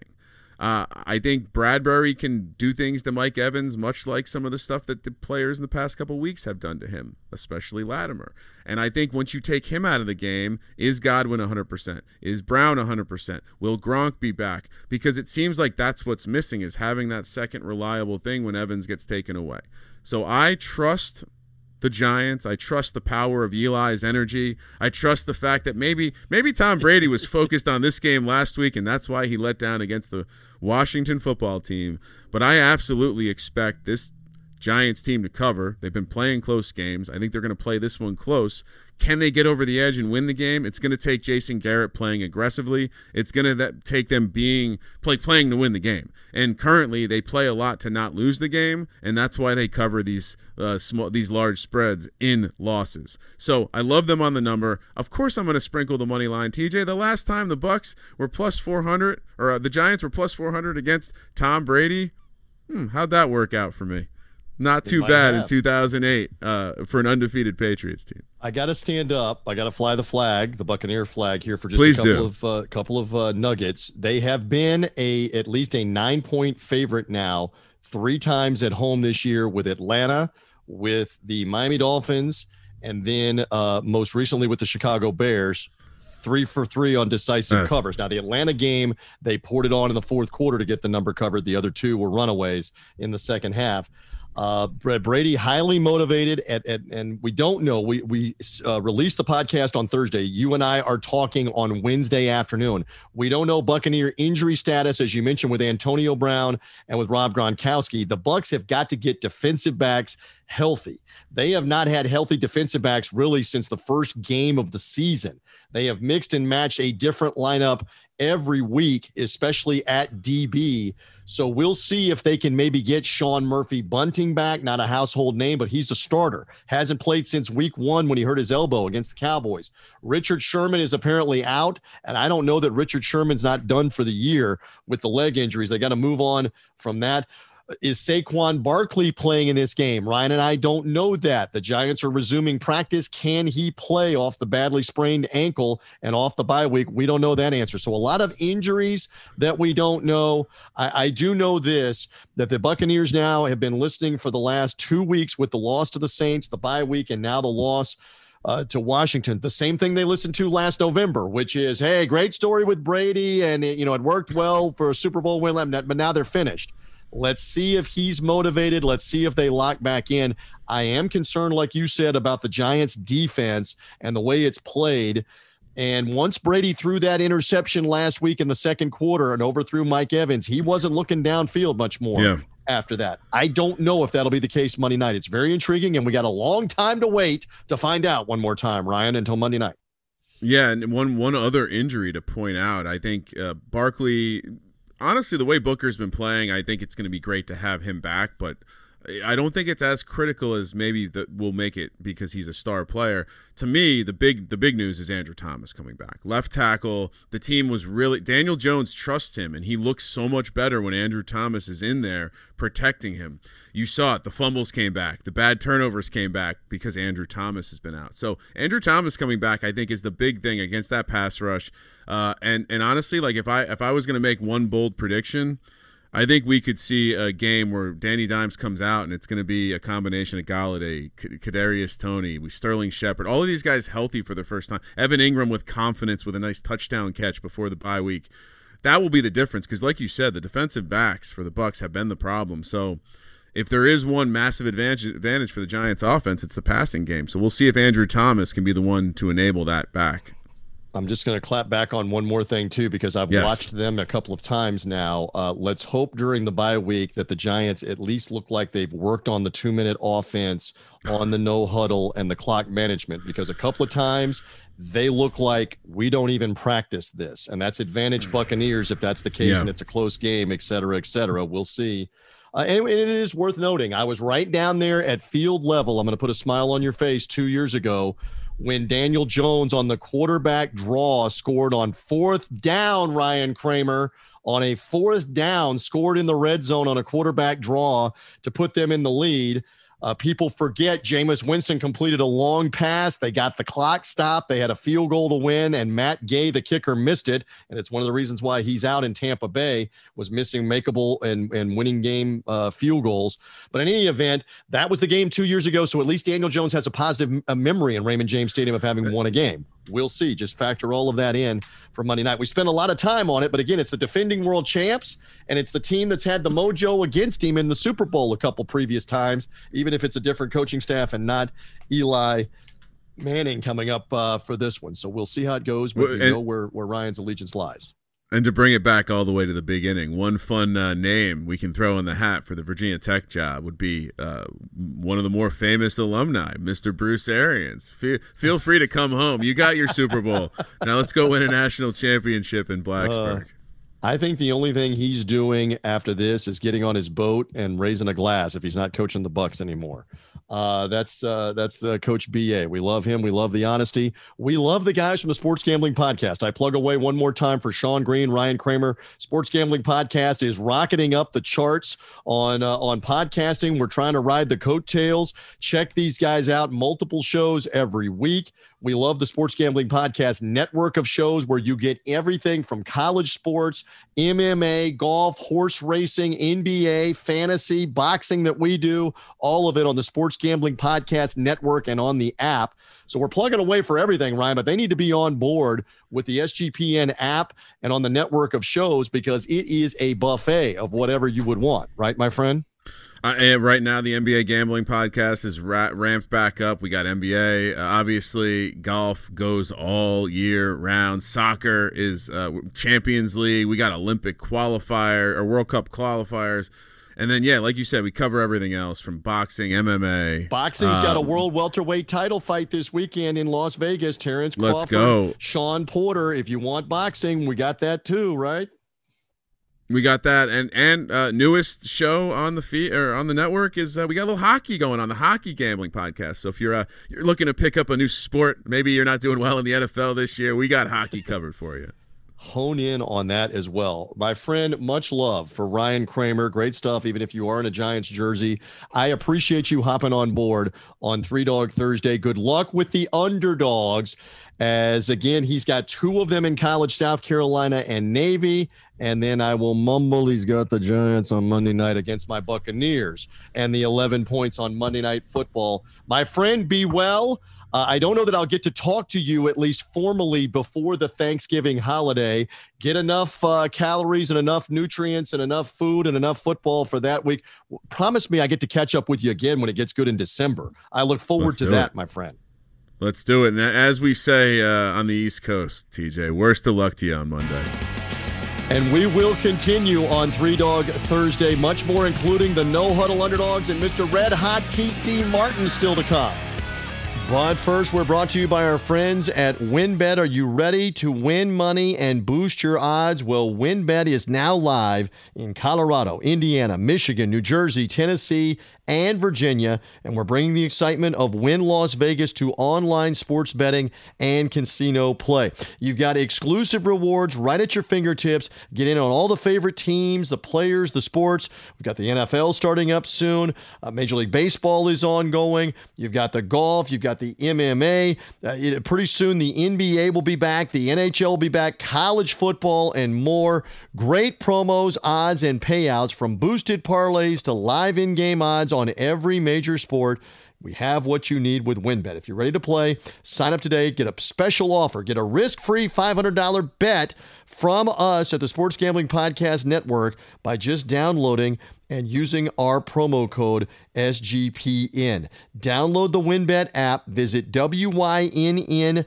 I think Bradbury can do things to Mike Evans, much like some of the stuff that the players in the past couple of weeks have done to him, especially Latimer. And I think once you take him out of the game, is Godwin 100%? Is Brown 100%? Will Gronk be back? Because it seems like that's what's missing, is having that second reliable thing when Evans gets taken away. So I trust the Giants. I trust the power of Eli's energy. I trust the fact that maybe Tom Brady was focused on this game last week, and that's why he let down against the Washington football team. But I absolutely expect this Giants team to cover. They've been playing close games. I think they're going to play this one close. Can they get over the edge and win the game? It's going to take Jason Garrett playing aggressively. It's going to take them playing to win the game. And currently, they play a lot to not lose the game, and that's why they cover these large spreads in losses. So I love them on the number. Of course, I'm going to sprinkle the money line. TJ, the last time the Bucs were plus 400, or the Giants were plus 400 against Tom Brady, how'd that work out for me? Not too bad in 2008 for an undefeated Patriots team. I got to stand up. I got to fly the flag, the Buccaneer flag here for just a couple of nuggets. They have been at least a 9-point favorite now 3 times at home this year with Atlanta, with the Miami Dolphins, and then most recently with the Chicago Bears. 3 for 3 on decisive covers. Now, the Atlanta game, they poured it on in the fourth quarter to get the number covered. The other 2 were runaways in the second half. Brady highly motivated, and we don't know. We released the podcast on Thursday. You and I are talking on Wednesday afternoon. We don't know Buccaneer injury status, as you mentioned, with Antonio Brown and with Rob Gronkowski. The Bucs have got to get defensive backs healthy. They have not had healthy defensive backs really since the first game of the season. They have mixed and matched a different lineup every week, especially at DB. So we'll see if they can maybe get Sean Murphy-Bunting back. Not a household name, but he's a starter. Hasn't played since week 1 when he hurt his elbow against the Cowboys. Richard Sherman is apparently out, and I don't know that Richard Sherman's not done for the year with the leg injuries. They got to move on from that. Is Saquon Barkley playing in this game? Ryan and I don't know that. The Giants are resuming practice. Can he play off the badly sprained ankle and off the bye week? We don't know that answer. So a lot of injuries that we don't know. I do know this, that the Buccaneers now have been listening for the last 2 weeks with the loss to the Saints, the bye week, and now the loss to Washington. The same thing they listened to last November, which is, hey, great story with Brady, and it worked well for a Super Bowl win, but now they're finished. Let's see if he's motivated. Let's see if they lock back in. I am concerned, like you said, about the Giants' defense and the way it's played. And once Brady threw that interception last week in the second quarter and overthrew Mike Evans, he wasn't looking downfield much more after that. I don't know if that'll be the case Monday night. It's very intriguing, and we got a long time to wait to find out one more time, Ryan, until Monday night. Yeah, and one other injury to point out, I think Barkley – honestly, the way Booker's been playing, I think it's going to be great to have him back, but I don't think it's as critical as maybe that we'll make it because he's a star player. To me, the big news is Andrew Thomas coming back. Left tackle, the team was really – Daniel Jones trusts him, and he looks so much better when Andrew Thomas is in there protecting him. You saw it. The fumbles came back. The bad turnovers came back because Andrew Thomas has been out. So Andrew Thomas coming back, I think, is the big thing against that pass rush. And honestly, like if I was going to make one bold prediction, I think we could see a game where Danny Dimes comes out and it's going to be a combination of Galladay, Kadarius Toney, Sterling Shepard, all of these guys healthy for the first time. Evan Ingram with confidence with a nice touchdown catch before the bye week. That will be the difference because, like you said, the defensive backs for the Bucs have been the problem. So if there is one massive advantage for the Giants offense, it's the passing game. So we'll see if Andrew Thomas can be the one to enable that back. I'm just going to clap back on one more thing, too, because I've watched them a couple of times now. Let's hope during the bye week that the Giants at least look like they've worked on the 2-minute offense, on the no huddle, and the clock management, because a couple of times they look like we don't even practice this. And that's advantage Buccaneers if that's the case and it's a close game, et cetera, et cetera. We'll see. And it is worth noting, I was right down there at field level. I'm going to put a smile on your face 2 years ago when Daniel Jones on the quarterback draw scored on 4th down, Ryan Kramer, on a 4th down, scored in the red zone on a quarterback draw to put them in the lead. People forget Jameis Winston completed a long pass. They got the clock stopped. They had a field goal to win, and Matt Gay, the kicker, missed it. And it's one of the reasons why he's out in Tampa Bay, was missing makeable and winning game field goals. But in any event, that was the game 2 years ago. So at least Daniel Jones has a positive memory in Raymond James Stadium of having won a game. We'll see. Just factor all of that in for Monday night. We spent a lot of time on it, but again, it's the defending world champs, and it's the team that's had the mojo against him in the Super Bowl a couple previous times, even if it's a different coaching staff and not Eli Manning coming up for this one. So we'll see how it goes, but we know where Ryan's allegiance lies. And to bring it back all the way to the beginning, one fun name we can throw in the hat for the Virginia Tech job would be one of the more famous alumni, Mr. Bruce Arians. Feel free to come home. You got your Super Bowl. Now let's go win a national championship in Blacksburg. I think the only thing he's doing after this is getting on his boat and raising a glass if he's not coaching the Bucks anymore. That's the Coach BA. We love him. We love the honesty. We love the guys from the Sports Gambling Podcast. I plug away one more time for Sean Green, Ryan Kramer. Sports Gambling Podcast is rocketing up the charts on podcasting. We're trying to ride the coattails. Check these guys out. Multiple shows every week. We love the Sports Gambling Podcast network of shows where you get everything from college sports, MMA, golf, horse racing, NBA, fantasy, boxing that we do, all of it on the Sports Gambling Podcast network and on the app. So we're plugging away for everything, Ryan, but they need to be on board with the SGPN app and on the network of shows because it is a buffet of whatever you would want. Right, my friend? Right now, the NBA Gambling Podcast is ramped back up. We got NBA. Obviously, golf goes all year round. Soccer is Champions League. We got Olympic qualifier or World Cup qualifiers. And then, yeah, like you said, we cover everything else from boxing, MMA. Boxing's got a world welterweight title fight this weekend in Las Vegas. Terrence Crawford, let's go. Sean Porter. If you want boxing, we got that too, right? We got that, and newest show on the feed or on the network is we got a little hockey going on, the Hockey Gambling Podcast. So if you're looking to pick up a new sport, maybe you're not doing well in the NFL this year, we got hockey covered for you. Hone in on that as well. My friend, much love for Ryan Kramer. Great stuff, even if you are in a Giants jersey. I appreciate you hopping on board on Three Dog Thursday. Good luck with the underdogs, as, again, he's got two of them in college, South Carolina and Navy. And then I will mumble he's got the Giants on Monday night against my Buccaneers and the 11 points on Monday Night Football. My friend, be well. I don't know that I'll get to talk to you at least formally before the Thanksgiving holiday. Get enough calories and enough nutrients and enough food and enough football for that week. Promise me I get to catch up with you again when it gets good in December. I look forward to that, my friend. Let's do it. And as we say on the East Coast, TJ, worst of luck to you on Monday. And we will continue on Three Dog Thursday. Much more, including the No Huddle Underdogs and Mr. Red Hot TC Martin still to come. But first, we're brought to you by our friends at WynnBET. Are you ready to win money and boost your odds? Well, WynnBET is now live in Colorado, Indiana, Michigan, New Jersey, Tennessee, and Virginia, and we're bringing the excitement of Wynn Las Vegas to online sports betting and casino play. You've got exclusive rewards right at your fingertips. Get in on all the favorite teams, the players, the sports. We've got the NFL starting up soon. Major League Baseball is ongoing. You've got the golf. You've got the MMA. Pretty soon the NBA will be back. The NHL will be back. College football and more. Great promos, odds, and payouts from boosted parlays to live in-game odds on every major sport. We have what you need with WynnBET. If you're ready to play, sign up today. Get a special offer. Get a risk-free $500 bet from us at the Sports Gambling Podcast Network by just downloading and using our promo code SGPN. Download the WynnBET app. Visit WYNNBet.com.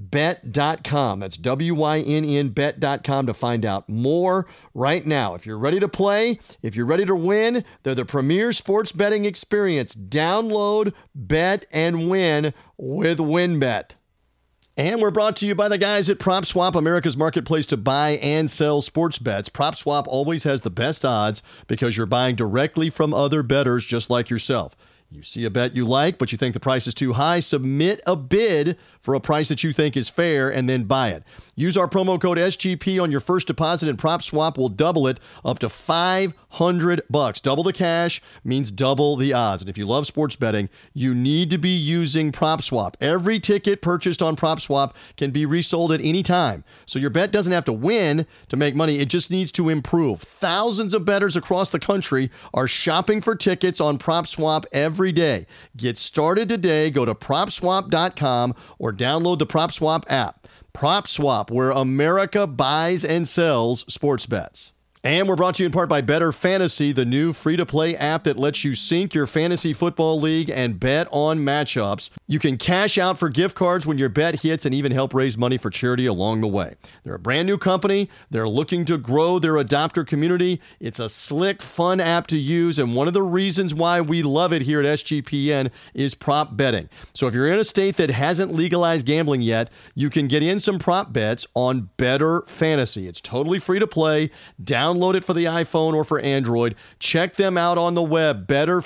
That's WYNNBet.com to find out more right now. If you're ready to play, if you're ready to win, they're the premier sports betting experience. Download, bet, and win with WynnBET. And we're brought to you by the guys at PropSwap, America's marketplace to buy and sell sports bets. PropSwap always has the best odds because you're buying directly from other bettors just like yourself. You see a bet you like, but you think the price is too high, submit a bid for a price that you think is fair and then buy it. Use our promo code SGP on your first deposit and PropSwap will double it up to $500. Double the cash means double the odds. And if you love sports betting, you need to be using PropSwap. Every ticket purchased on PropSwap can be resold at any time. So your bet doesn't have to win to make money. It just needs to improve. Thousands of bettors across the country are shopping for tickets on PropSwap every day. Get started today. Go to PropSwap.com or download the PropSwap app. PropSwap, where America buys and sells sports bets. And we're brought to you in part by Better Fantasy, the new free-to-play app that lets you sync your fantasy football league and bet on matchups. You can cash out for gift cards when your bet hits and even help raise money for charity along the way. They're a brand new company. They're looking to grow their adopter community. It's a slick, fun app to use, and one of the reasons why we love it here at SGPN is prop betting. So if you're in a state that hasn't legalized gambling yet, you can get in some prop bets on Better Fantasy. It's totally free to play. Download it for the iPhone or for Android. Check them out on the web,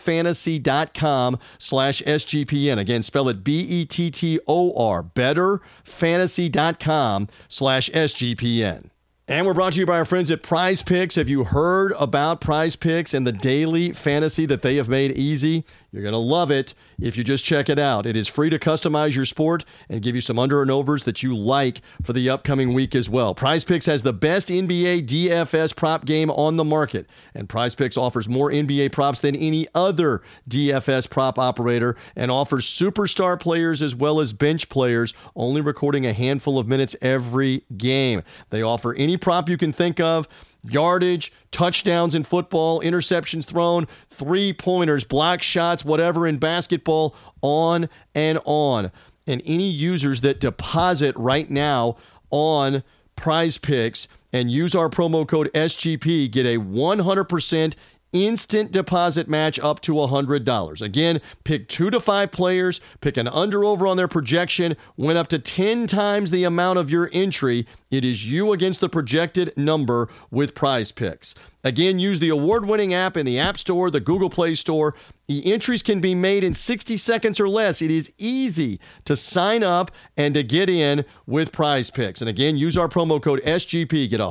betterfantasy.com/SGPN. Again, spell it BETTOR, betterfantasy.com/SGPN. And we're brought to you by our friends at Prize Picks. Have you heard about Prize Picks and the daily fantasy that they have made easy? You're going to love it if you just check it out. It is free to customize your sport and give you some under and overs that you like for the upcoming week as well. Prize Picks has the best NBA DFS prop game on the market, and Prize Picks offers more NBA props than any other DFS prop operator and offers superstar players as well as bench players, only recording a handful of minutes every game. They offer any prop you can think of: yardage, touchdowns in football, interceptions thrown, three-pointers, block shots, whatever in basketball, on and on. And any users that deposit right now on Prize Picks and use our promo code SGP get a 100% instant deposit match up to $100. Again, pick 2 to 5 players, pick an under-over on their projection, win up to 10 times the amount of your entry. It is you against the projected number with Prize Picks. Again, use the award-winning app in the App Store, the Google Play Store. The entries can be made in 60 seconds or less. It is easy to sign up and to get in with Prize Picks. And again, use our promo code SGP. Get a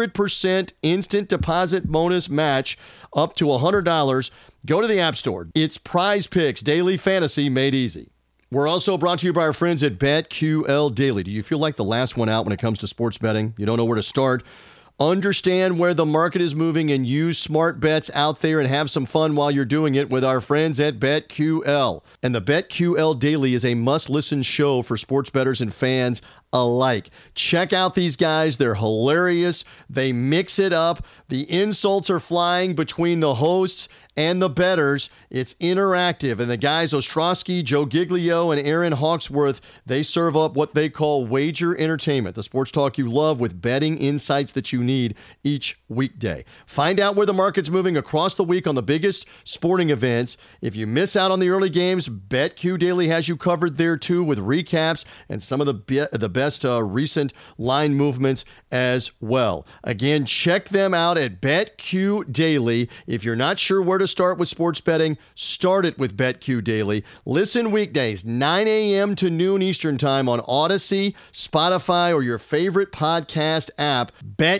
100% instant deposit bonus match up to $100. Go to the App Store. It's Prize Picks, daily fantasy made easy. We're also brought to you by our friends at BetQL Daily. Do you feel like the last one out when it comes to sports betting? You don't know where to start? Understand where the market is moving and use smart bets out there and have some fun while you're doing it with our friends at BetQL. And the BetQL Daily is a must-listen show for sports bettors and fans alike. Check out these guys. They're hilarious. They mix it up. The insults are flying between the hosts and the bettors. It's interactive. And the guys, Ostrowski, Joe Giglio, and Aaron Hawksworth, they serve up what they call wager entertainment, the sports talk you love with betting insights that you need each weekday. Find out where the market's moving across the week on the biggest sporting events. If you miss out on the early games, BetQ Daily has you covered there too, with recaps and some of the best recent line movements as well. Again, check them out at BetQ Daily. If you're not sure where to start with sports betting, start it with BetQ Daily. Listen weekdays, 9 a.m. to noon Eastern Time on Odyssey, Spotify, or your favorite podcast app.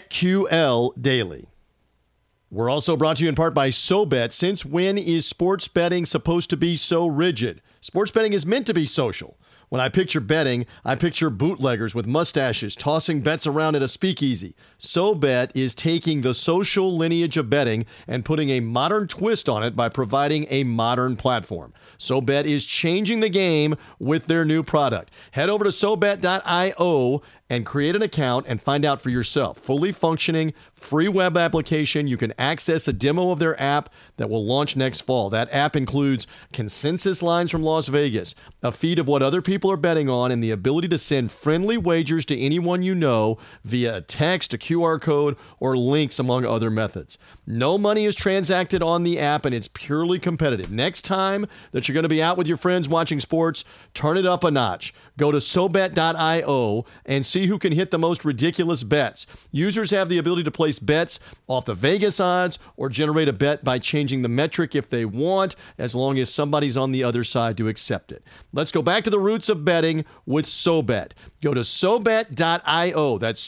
BetQL Daily. We're also brought to you in part by SoBet. Since when is sports betting supposed to be so rigid? Sports betting is meant to be social. When I picture betting, I picture bootleggers with mustaches tossing bets around at a speakeasy. SoBet is taking the social lineage of betting and putting a modern twist on it by providing a modern platform. SoBet is changing the game with their new product. Head over to SoBet.io and create an account and find out for yourself. Fully functioning, free web application. You can access a demo of their app that will launch next fall. That app includes consensus lines from Las Vegas, a feed of what other people are betting on, and the ability to send friendly wagers to anyone you know via a text, a QR code, or links, among other methods. No money is transacted on the app, and it's purely competitive. Next time that you're going to be out with your friends watching sports, turn it up a notch. Go to SoBet.io and see who can hit the most ridiculous bets. Users have the ability to place bets off the Vegas odds or generate a bet by changing the metric if they want, as long as somebody's on the other side to accept it. Let's go back to the roots of betting with SoBet. Go to SoBet.io. That's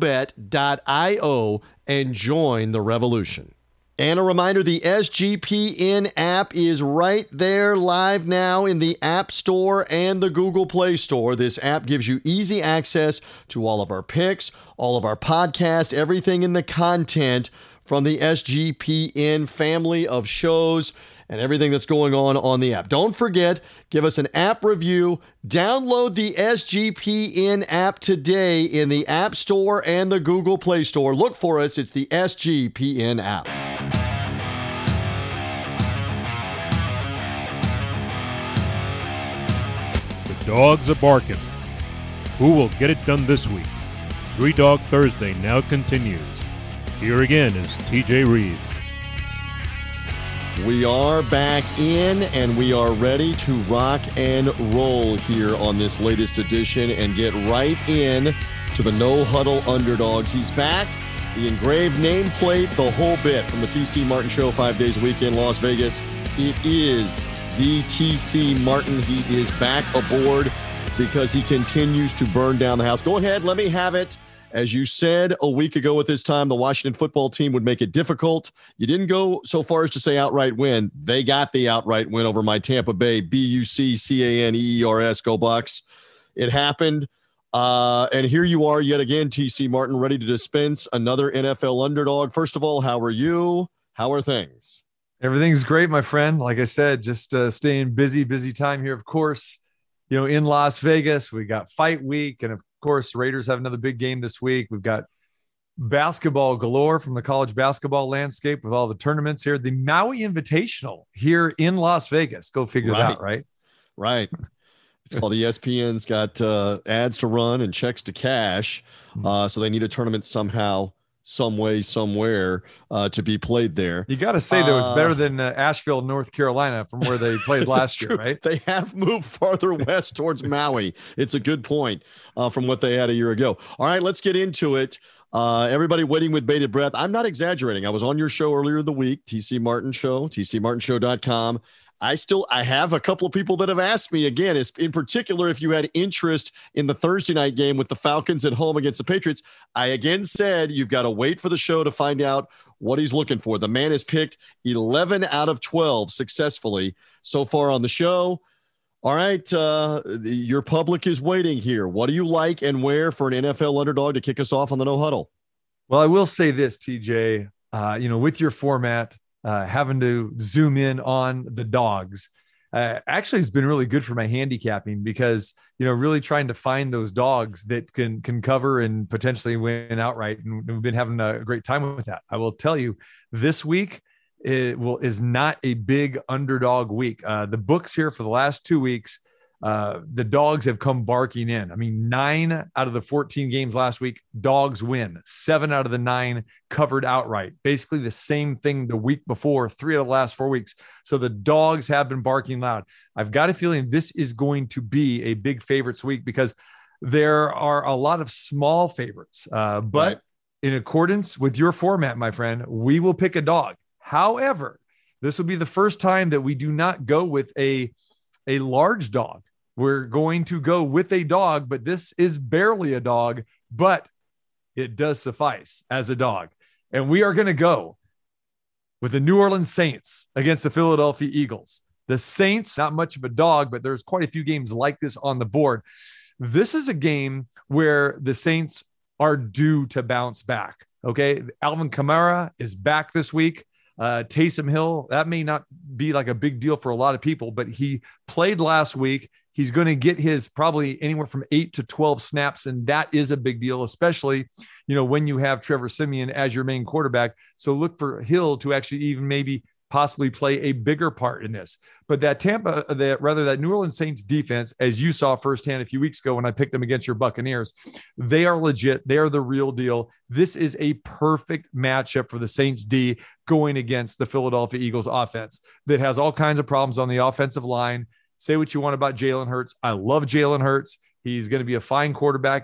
SoBet.io and join the revolution. And a reminder, the SGPN app is right there live now in the App Store and the Google Play Store. This app gives you easy access to all of our picks, all of our podcasts, everything in the content from the SGPN family of shows. and everything that's going on the app. Don't forget, give us an app review. Download the SGPN app today in the App Store and the Google Play Store. Look for us. It's the SGPN app. The dogs are barking. Who will get it done this week? Three Dog Thursday now continues. Here again is TJ Reeves. We are back in, and we are ready to rock and roll here on this latest edition and get right in to the No Huddle Underdogs. He's back. The engraved nameplate, the whole bit from the TC Martin Show 5 days a week in Las Vegas. It is the TC Martin. He is back aboard because he continues to burn down the house. Go ahead, let me have it. As you said a week ago at this time, the Washington football team would make it difficult. You didn't go so far as to say outright win. They got the outright win over my Tampa Bay Buccaneers. Go Bucs. It happened. And here you are yet again, TC Martin, ready to dispense another NFL underdog. First of all, how are you? How are things? Everything's great, my friend. Like I said, just staying busy time here. Of course, in Las Vegas, we got fight week. And of course, Raiders have another big game this week. We've got basketball galore from the college basketball landscape with all the tournaments here. The Maui Invitational here in Las Vegas. Go figure that out, right? Right. It's called ESPN's got ads to run and checks to cash. So they need a tournament somehow, some way, somewhere to be played there. You got to say that was better than Asheville, North Carolina, from where they played last year, right? They have moved farther west towards Maui. It's a good point from what they had a year ago. All right, let's get into it. Everybody waiting with bated breath. I'm not exaggerating. I was on your show earlier in the week, TC Martin Show, tcmartinshow.com. I have a couple of people that have asked me again, in particular, if you had interest in the Thursday night game with the Falcons at home against the Patriots. I again said, you've got to wait for the show to find out what he's looking for. The man has picked 11 out of 12 successfully so far on the show. All right. Your public is waiting here. What do you like and where for an NFL underdog to kick us off on the No Huddle? Well, I will say this, TJ, with your format, having to zoom in on the dogs actually has been really good for my handicapping because, really trying to find those dogs that can cover and potentially win outright. And we've been having a great time with that. I will tell you, this week is not a big underdog week. The books here for the last 2 weeks, the dogs have come barking in. I mean, 9 out of the 14 games last week, dogs win. 7 out of the 9 covered outright. Basically the same thing the week before, 3 out of the last 4 weeks. So the dogs have been barking loud. I've got a feeling this is going to be a big favorites week because there are a lot of small favorites. But right, in accordance with your format, my friend, we will pick a dog. However, this will be the first time that we do not go with a large dog. We're going to go with a dog, but this is barely a dog, but it does suffice as a dog. And we are going to go with the New Orleans Saints against the Philadelphia Eagles. The Saints, not much of a dog, but there's quite a few games like this on the board. This is a game where the Saints are due to bounce back. Okay. Alvin Kamara is back this week. Taysom Hill, that may not be like a big deal for a lot of people, but he played last week. He's going to get his probably anywhere from 8 to 12 snaps. And that is a big deal, especially, when you have Trevor Siemian as your main quarterback. So look for Hill to actually even maybe possibly play a bigger part in this. But that that New Orleans Saints defense, as you saw firsthand a few weeks ago when I picked them against your Buccaneers, they are legit. They are the real deal. This is a perfect matchup for the Saints D going against the Philadelphia Eagles offense that has all kinds of problems on the offensive line. Say what you want about Jalen Hurts. I love Jalen Hurts. He's going to be a fine quarterback,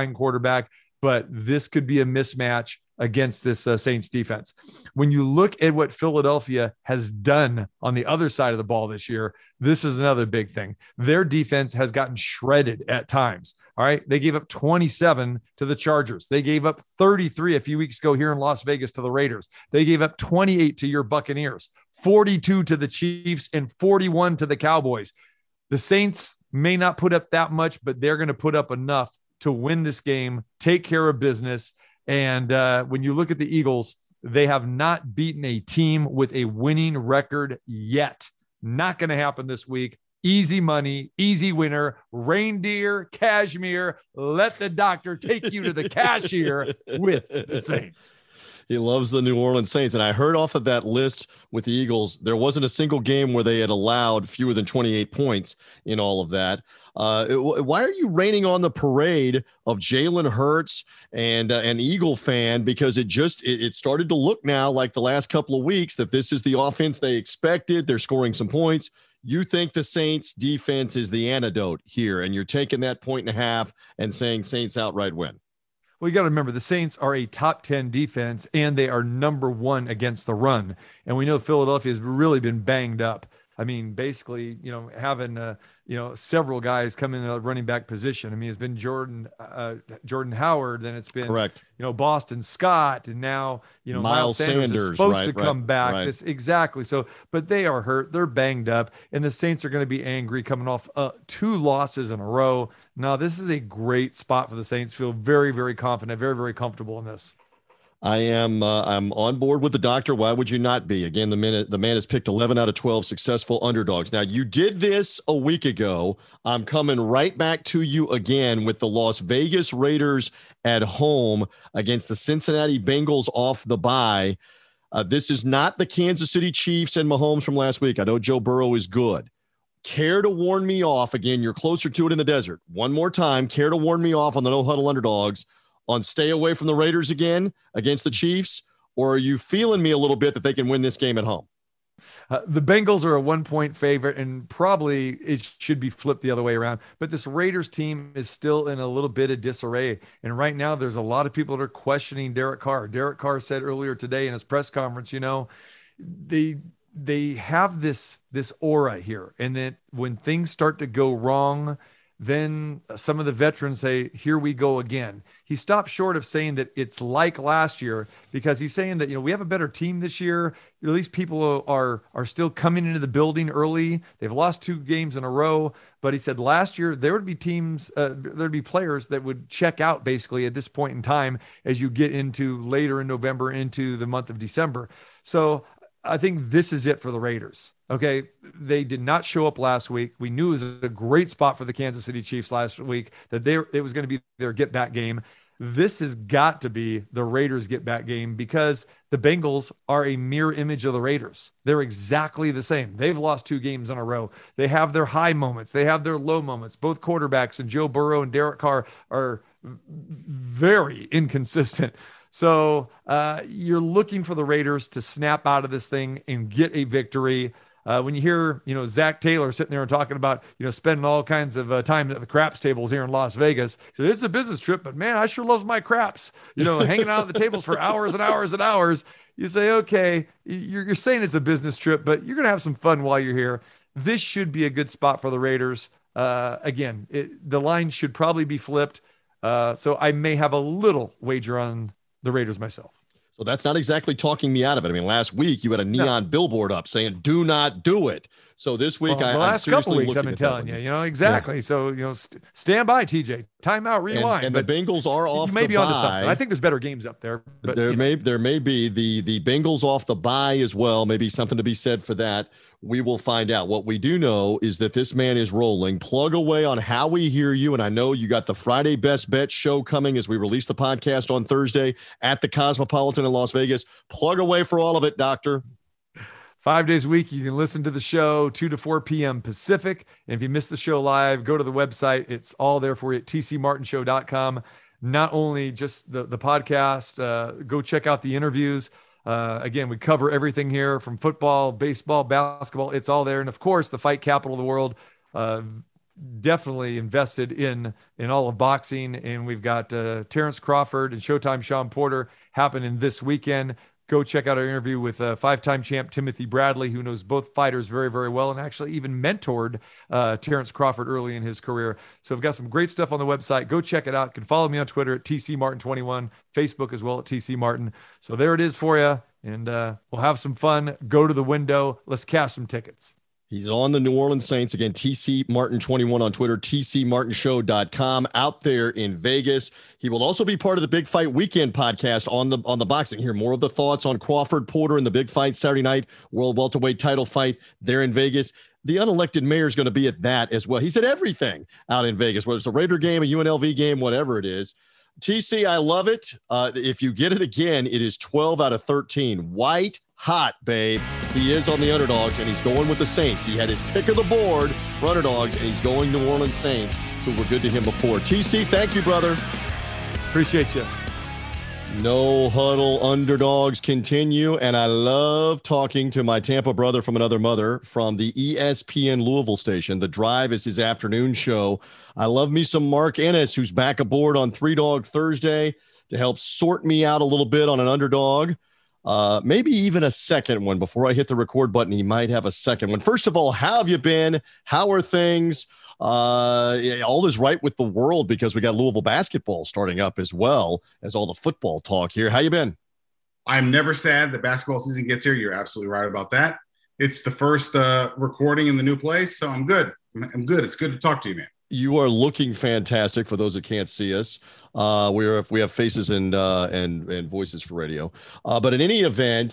but this could be a mismatch against this Saints defense. When you look at what Philadelphia has done on the other side of the ball this year, this is another big thing. Their defense has gotten shredded at times. All right. They gave up 27 to the Chargers. They gave up 33 a few weeks ago here in Las Vegas to the Raiders. They gave up 28 to your Buccaneers, 42 to the Chiefs, and 41 to the Cowboys. The Saints may not put up that much, but they're going to put up enough to win this game, take care of business. And when you look at the Eagles, They have not beaten a team with a winning record yet. Not going to happen this week. Easy money, easy winner, reindeer, cashmere. Let the doctor take you to the cashier with the Saints. He loves the New Orleans Saints. And I heard off of that list with the Eagles, there wasn't a single game where they had allowed fewer than 28 points in all of that. Why are you raining on the parade of Jalen Hurts and an Eagle fan? Because it started to look now like the last couple of weeks that this is the offense they expected. They're scoring some points. You think the Saints defense is the antidote here, and you're taking that 1.5 and saying Saints outright win. Well, you got to remember the Saints are a top 10 defense, and they are number 1 against the run. And we know Philadelphia has really been banged up. I mean, basically, having several guys come in the running back position. I mean, it's been Jordan Howard, then it's been correct. Boston Scott, and now Miles Sanders is supposed to come back. Right. This exactly. So, but they are hurt, they're banged up, and the Saints are going to be angry coming off 2 losses in a row. Now, this is a great spot for the Saints. Feel very, very confident, very, very comfortable in this. I'm on board with the doctor. Why would you not be? Again, the man has picked 11 out of 12 successful underdogs. Now, you did this a week ago. I'm coming right back to you again with the Las Vegas Raiders at home against the Cincinnati Bengals off the bye. This is not the Kansas City Chiefs and Mahomes from last week. I know Joe Burrow is good. Care to warn me off? Again, you're closer to it in the desert. One more time, care to warn me off on the no-huddle underdogs on stay away from the Raiders again against the Chiefs, or are you feeling me a little bit that they can win this game at home? The Bengals are a 1-point favorite, and probably it should be flipped the other way around. But this Raiders team is still in a little bit of disarray. And right now, there's a lot of people that are questioning Derek Carr. Derek Carr said earlier today in his press conference, they have this aura here. And then when things start to go wrong, then some of the veterans say, here we go again. He stopped short of saying that it's like last year, because he's saying that, we have a better team this year. At least people are still coming into the building early. They've lost 2 games in a row. But he said last year there would be there'd be players that would check out basically at this point in time as you get into later in November into the month of December. So I think this is it for the Raiders. Okay. They did not show up last week. We knew it was a great spot for the Kansas City Chiefs last week, that it was going to be their get back game. This has got to be the Raiders get back game, because the Bengals are a mirror image of the Raiders. They're exactly the same. They've lost 2 games in a row. They have their high moments. They have their low moments. Both quarterbacks, and Joe Burrow and Derek Carr, are very inconsistent. So you're looking for the Raiders to snap out of this thing and get a victory. When you hear, Zach Taylor sitting there and talking about, spending all kinds of time at the craps tables here in Las Vegas. So it's a business trip, but man, I sure love my craps, hanging out at the tables for hours and hours and hours. You say, okay, you're saying it's a business trip, but you're going to have some fun while you're here. This should be a good spot for the Raiders. Again, the line should probably be flipped. So I may have a little wager on the Raiders myself. So that's not exactly talking me out of it. I mean, last week you had a neon billboard up saying, do not do it. So this week, the last couple weeks I've been telling you, exactly. Yeah. So, stand by, TJ. Timeout, rewind. And the Bengals are off the bye. You may be onto something. I think there's better games up there. But there may be the Bengals off the bye as well. Maybe something to be said for that. We will find out. What we do know is that this man is rolling. Plug away on how we hear you. And I know you got the Friday Best Bet show coming as we release the podcast on Thursday at the Cosmopolitan in Las Vegas. Plug away for all of it, Doctor. 5 days a week, you can listen to the show 2 to 4 p.m. Pacific. And if you miss the show live, go to the website. It's all there for you at tcmartinshow.com. Not only just the podcast, go check out the interviews. Again, we cover everything here from football, baseball, basketball. It's all there. And of course, the fight capital of the world, definitely invested in all of boxing. And we've got Terrence Crawford and Showtime Sean Porter happening this weekend. Go check out our interview with 5-time champ Timothy Bradley, who knows both fighters very, very well, and actually even mentored Terrence Crawford early in his career. So we've got some great stuff on the website. Go check it out. You can follow me on Twitter at TCMartin21, Facebook as well at TC Martin. So there it is for you, and we'll have some fun. Go to the window. Let's cash some tickets. He's on the New Orleans Saints. Again, TC Martin 21 on Twitter, tcmartinshow.com out there in Vegas. He will also be part of the Big Fight Weekend podcast on the boxing. Hear more of the thoughts on Crawford Porter and the big fight Saturday night, world welterweight title fight there in Vegas. The unelected mayor is going to be at that as well. He's at everything out in Vegas, whether it's a Raider game, a UNLV game, whatever it is. TC, I love it. If you get it again, it is 12 out of 13. White hot, babe. He is on the underdogs, and he's going with the Saints. He had his pick of the board for underdogs, and he's going New Orleans Saints, who were good to him before. TC, thank you, brother. Appreciate you. No huddle underdogs continue, and I love talking to my Tampa brother from another mother from the ESPN Louisville station. The Drive is his afternoon show. I love me some Mark Ennis, who's back aboard on Three Dog Thursday to help sort me out a little bit on an underdog. Maybe even a second one. Before I hit the record button, he might have a second one. First of all, how have you been? How are things? All is right with the world because we got Louisville basketball starting up as well as all the football talk here. How you been? I'm never sad that basketball season gets here. You're absolutely right about that. It's the first recording in the new place, so I'm good. I'm good. It's good to talk to you, man. You are looking fantastic. For those that can't see us, we have faces and voices for radio. But in any event,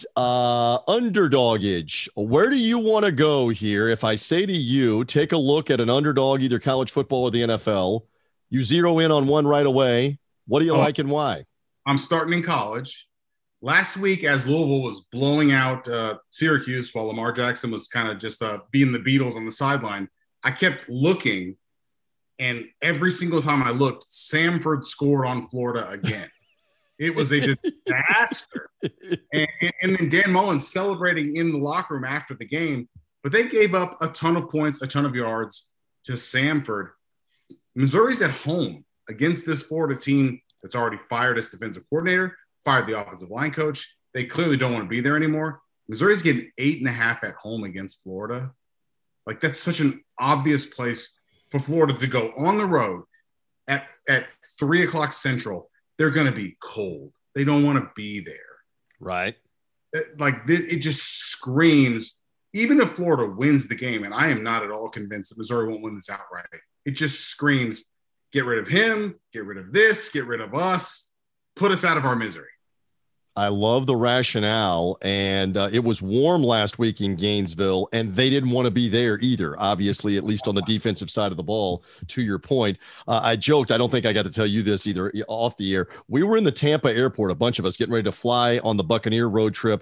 underdogage. Where do you want to go here? If I say to you, take a look at an underdog, either college football or the NFL. You zero in on one right away. What do you like and why? I'm starting in college. Last week, as Louisville was blowing out Syracuse while Lamar Jackson was kind of just being the Beatles on the sideline, I kept looking. And every single time I looked, Samford scored on Florida again. It was a disaster. And then Dan Mullen celebrating in the locker room after the game, but they gave up a ton of points, a ton of yards to Samford. Missouri's at home against this Florida team that's already fired its defensive coordinator, fired the offensive line coach. They clearly don't want to be there anymore. Missouri's getting 8.5 at home against Florida. Like, that's such an obvious place for Florida to go on the road at 3 o'clock Central. They're going to be cold. They don't want to be there. Right. It just screams, even if Florida wins the game, and I am not at all convinced that Missouri won't win this outright, it just screams, get rid of him, get rid of this, get rid of us, put us out of our misery. I love the rationale, and it was warm last week in Gainesville, and they didn't want to be there either, obviously, at least on the defensive side of the ball, to your point. I joked, I don't think I got to tell you this either off the air. We were in the Tampa airport, a bunch of us getting ready to fly on the Buccaneer road trip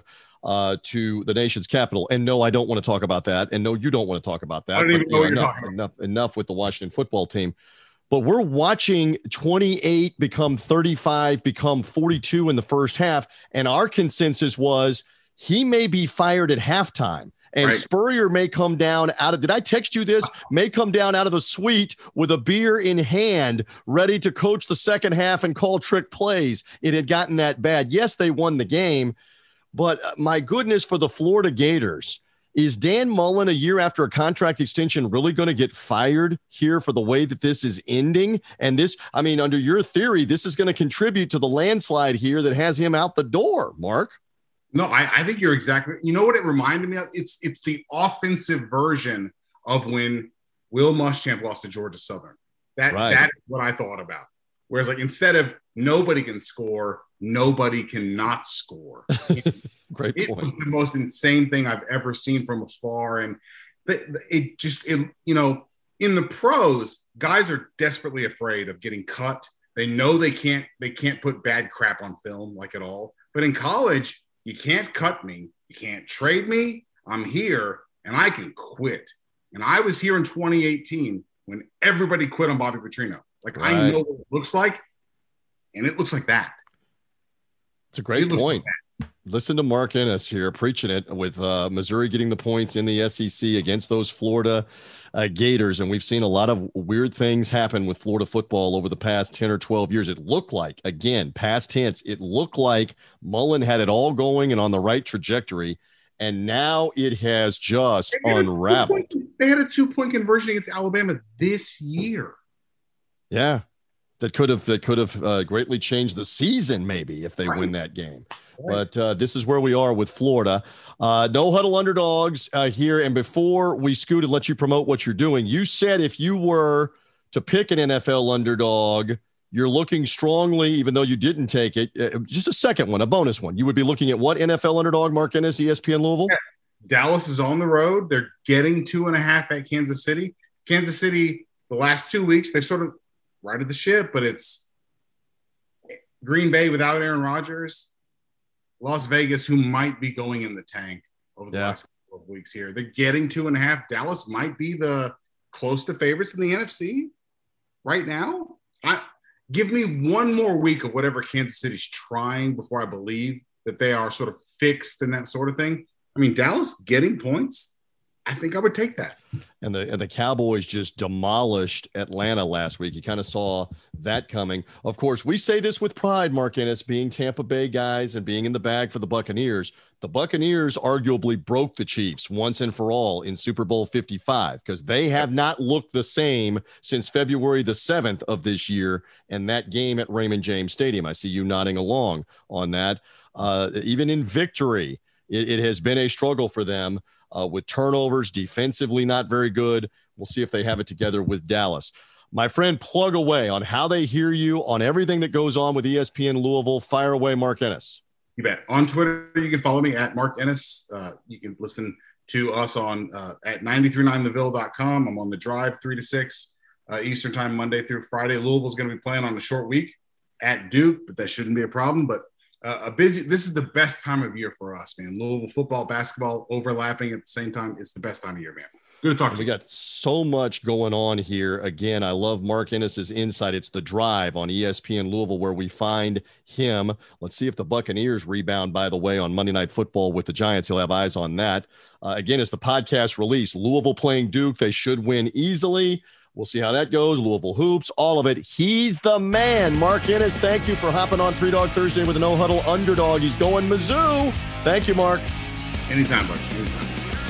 to the nation's capital. And no, I don't want to talk about that. And no, you don't want to talk about that. I don't even know what you're talking about. Enough with the Washington football team. But we're watching 28 become 35, become 42 in the first half. And our consensus was he may be fired at halftime. And right. Spurrier may come down did I text you this? May come down out of the suite with a beer in hand, ready to coach the second half and call trick plays. It had gotten that bad. Yes, they won the game. But my goodness, for the Florida Gators, is Dan Mullen, a year after a contract extension, really going to get fired here for the way that this is ending? And this, I mean, under your theory, this is going to contribute to the landslide here that has him out the door, Mark. No, I think you're exactly – you know what it reminded me of? It's the offensive version of when Will Muschamp lost to Georgia Southern. That is what I thought about. Whereas, like, instead of nobody can score, nobody cannot score. Great point. It was the most insane thing I've ever seen from afar. And in the pros, guys are desperately afraid of getting cut. They know they can't put bad crap on film, like, at all. But in college, you can't cut me. You can't trade me. I'm here, and I can quit. And I was here in 2018 when everybody quit on Bobby Petrino. Like, right. I know what it looks like, and it looks like that. It's a great point. Listen to Mark Ennis here preaching it with Missouri getting the points in the SEC against those Florida Gators. And we've seen a lot of weird things happen with Florida football over the past 10 or 12 years. It looked like, again, past tense, it looked like Mullen had it all going and on the right trajectory. And now it has just unraveled. They had a 2-point conversion against Alabama this year. Yeah. that could have greatly changed the season, maybe, if they win that game. Right. But this is where we are with Florida. No Huddle Underdogs here. And before we scoot and let you promote what you're doing, you said if you were to pick an NFL underdog, you're looking strongly, even though you didn't take it, just a second one, a bonus one. You would be looking at what NFL underdog, Mark Ennis, ESPN Louisville? Yeah. Dallas is on the road. They're getting 2.5 at Kansas City. Kansas City, the last 2 weeks, they sort of righted the ship, but it's Green Bay without Aaron Rodgers, Las Vegas, who might be going in the tank over the last couple of weeks here. They're getting 2.5. Dallas might be the close to favorites in the NFC right now. Give me one more week of whatever Kansas City's trying before I believe that they are sort of fixed and that sort of thing. I mean, Dallas getting points, I think I would take that. And the Cowboys just demolished Atlanta last week. You kind of saw that coming. Of course, we say this with pride, Mark Ennis, being Tampa Bay guys and being in the bag for the Buccaneers. The Buccaneers arguably broke the Chiefs once and for all in Super Bowl 55 because they have not looked the same since February the 7th of this year and that game at Raymond James Stadium. I see you nodding along on that. Even in victory, it has been a struggle for them. With turnovers, defensively not very good. We'll see if they have it together with Dallas. My friend, plug away on how they hear you on everything that goes on with ESPN Louisville. Fire away, Mark Ennis. You bet. On Twitter, you can follow me at Mark Ennis. You can listen to us on at 939theville.com. I'm on the drive 3 to 6 Eastern time, Monday through Friday. Louisville's going to be playing on a short week at Duke, but that shouldn't be a problem. But this is the best time of year for us, man. Louisville football, basketball overlapping at the same time. It's the best time of year, man. Good to talk to you. We got so much going on here. Again, I love Mark Ennis's insight. It's the drive on ESPN Louisville where we find him. Let's see if the Buccaneers rebound, by the way, on Monday Night Football with the Giants. He'll have eyes on that. Again, as the podcast release, Louisville playing Duke. They should win easily. We'll see how that goes. Louisville hoops, all of it. He's the man. Mark Ennis, thank you for hopping on Three Dog Thursday with a No Huddle underdog. He's going Mizzou. Thank you, Mark. Anytime, buddy. Anytime.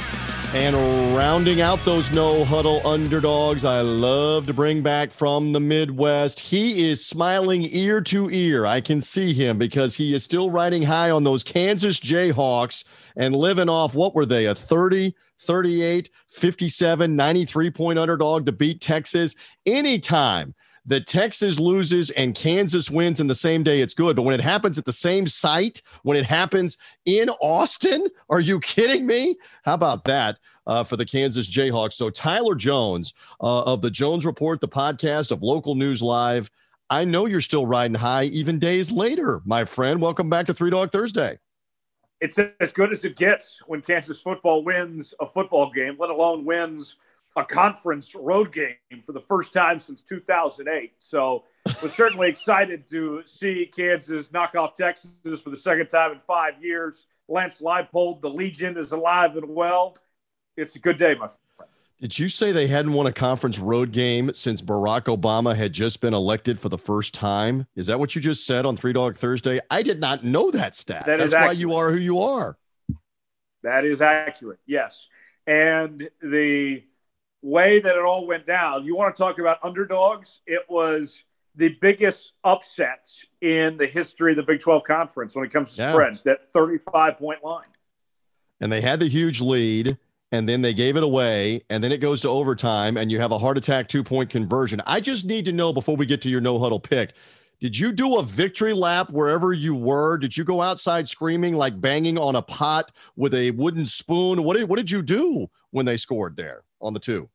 And rounding out those No Huddle underdogs, I love to bring back from the Midwest. He is smiling ear to ear. I can see him because he is still riding high on those Kansas Jayhawks and living off, what were they, a 30, 38, 57, 93-point underdog to beat Texas. Anytime that Texas loses and Kansas wins in the same day, it's good. But when it happens at the same site, when it happens in Austin, are you kidding me? How about that for the Kansas Jayhawks? So Tyler Jones of the Jones Report, the podcast of Local News Live. I know you're still riding high even days later, my friend. Welcome back to Three Dog Thursday. It's as good as it gets when Kansas football wins a football game, let alone wins a conference road game for the first time since 2008. So we're certainly excited to see Kansas knock off Texas for the second time in 5 years. Lance Leipold, the Legion, is alive and well. It's a good day, my friend. Did you say they hadn't won a conference road game since Barack Obama had just been elected for the first time? Is that what you just said on Three Dog Thursday? I did not know that stat. That's why you are who you are. That is accurate, yes. And the way that it all went down, you want to talk about underdogs? It was the biggest upsets in the history of the Big 12 Conference when it comes to spreads, that 35-point line. And they had the huge lead. And then they gave it away, and then it goes to overtime, and you have a heart attack 2-point conversion. I just need to know before we get to your no huddle pick, did you do a victory lap wherever you were? Did you go outside screaming like banging on a pot with a wooden spoon? What did you do when they scored there on the 2?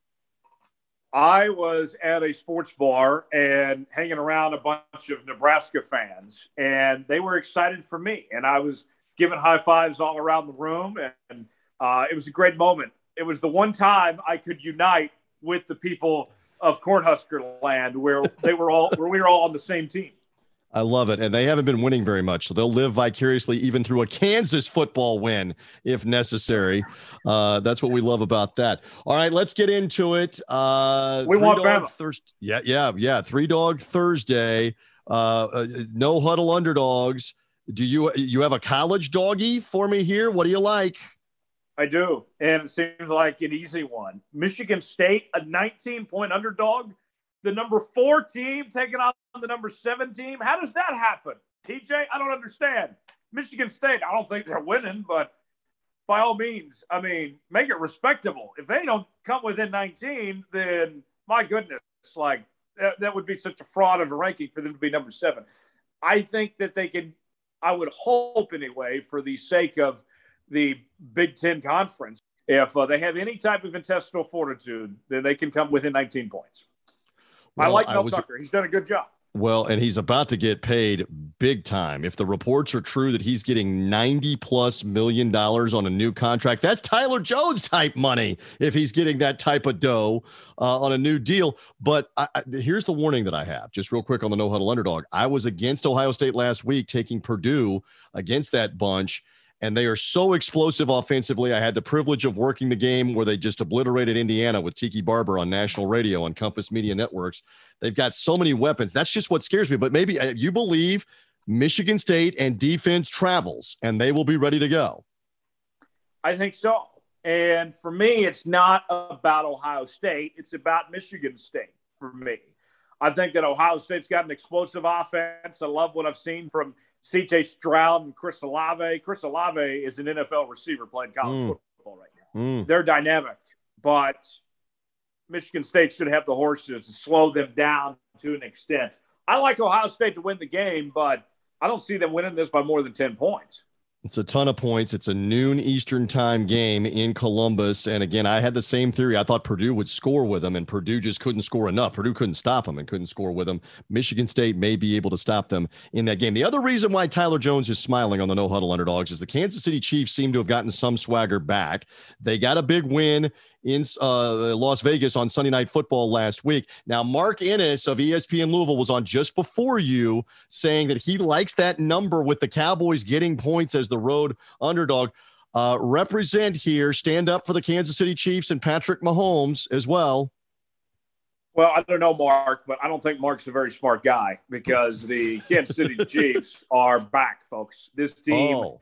I was at a sports bar and hanging around a bunch of Nebraska fans, and they were excited for me. And I was giving high fives all around the room, and it was a great moment. It was the one time I could unite with the people of Cornhusker land where we were all on the same team. I love it. And they haven't been winning very much, so they'll live vicariously even through a Kansas football win if necessary. That's what we love about that. All right, let's get into it. We want Bama. Yeah. Three Dog Thursday. No Huddle underdogs. Do you have a college doggy for me here? What do you like? I do, and it seems like an easy one. Michigan State, a 19-point underdog the number 4 team taking on the number 7 team. How does that happen, TJ? I don't understand. Michigan State, I don't think they're winning, but by all means, I mean, make it respectable. If they don't come within 19, then my goodness, like that would be such a fraud of a ranking for them to be number 7. I think that they can, I would hope anyway, for the sake of the Big Ten Conference, if they have any type of intestinal fortitude, then they can come within 19 points. Well, I like Mel Tucker. He's done a good job. Well, and he's about to get paid big time. If the reports are true that he's getting $90+ million on a new contract, that's Tyler Jones type money if he's getting that type of dough on a new deal. But here's the warning that I have, just real quick on the No Huddle Underdog. I was against Ohio State last week, taking Purdue against that bunch, and they are so explosive offensively. I had the privilege of working the game where they just obliterated Indiana with Tiki Barber on national radio on Compass Media Networks. They've got so many weapons. That's just what scares me. But maybe you believe Michigan State and defense travels, and they will be ready to go. I think so. And for me, it's not about Ohio State. It's about Michigan State for me. I think that Ohio State's got an explosive offense. I love what I've seen from C.J. Stroud and Chris Olave. Chris Olave is an NFL receiver playing college football right now. They're dynamic, but Michigan State should have the horses to slow them down to an extent. I like Ohio State to win the game, but I don't see them winning this by more than 10 points. It's a ton of points. It's a noon Eastern time game in Columbus. And again, I had the same theory. I thought Purdue would score with them, and Purdue just couldn't score enough. Purdue couldn't stop them and couldn't score with them. Michigan State may be able to stop them in that game. The other reason why Tyler Jones is smiling on the No Huddle Underdogs is the Kansas City Chiefs seem to have gotten some swagger back. They got a big win in Las Vegas on Sunday Night Football last week. Now, Mark Ennis of ESPN Louisville was on just before you saying that he likes that number with the Cowboys getting points as the road underdog. Represent here, stand up for the Kansas City Chiefs and Patrick Mahomes as well. Well, I don't know Mark, but I don't think Mark's a very smart guy because the Kansas City Chiefs are back, folks. This team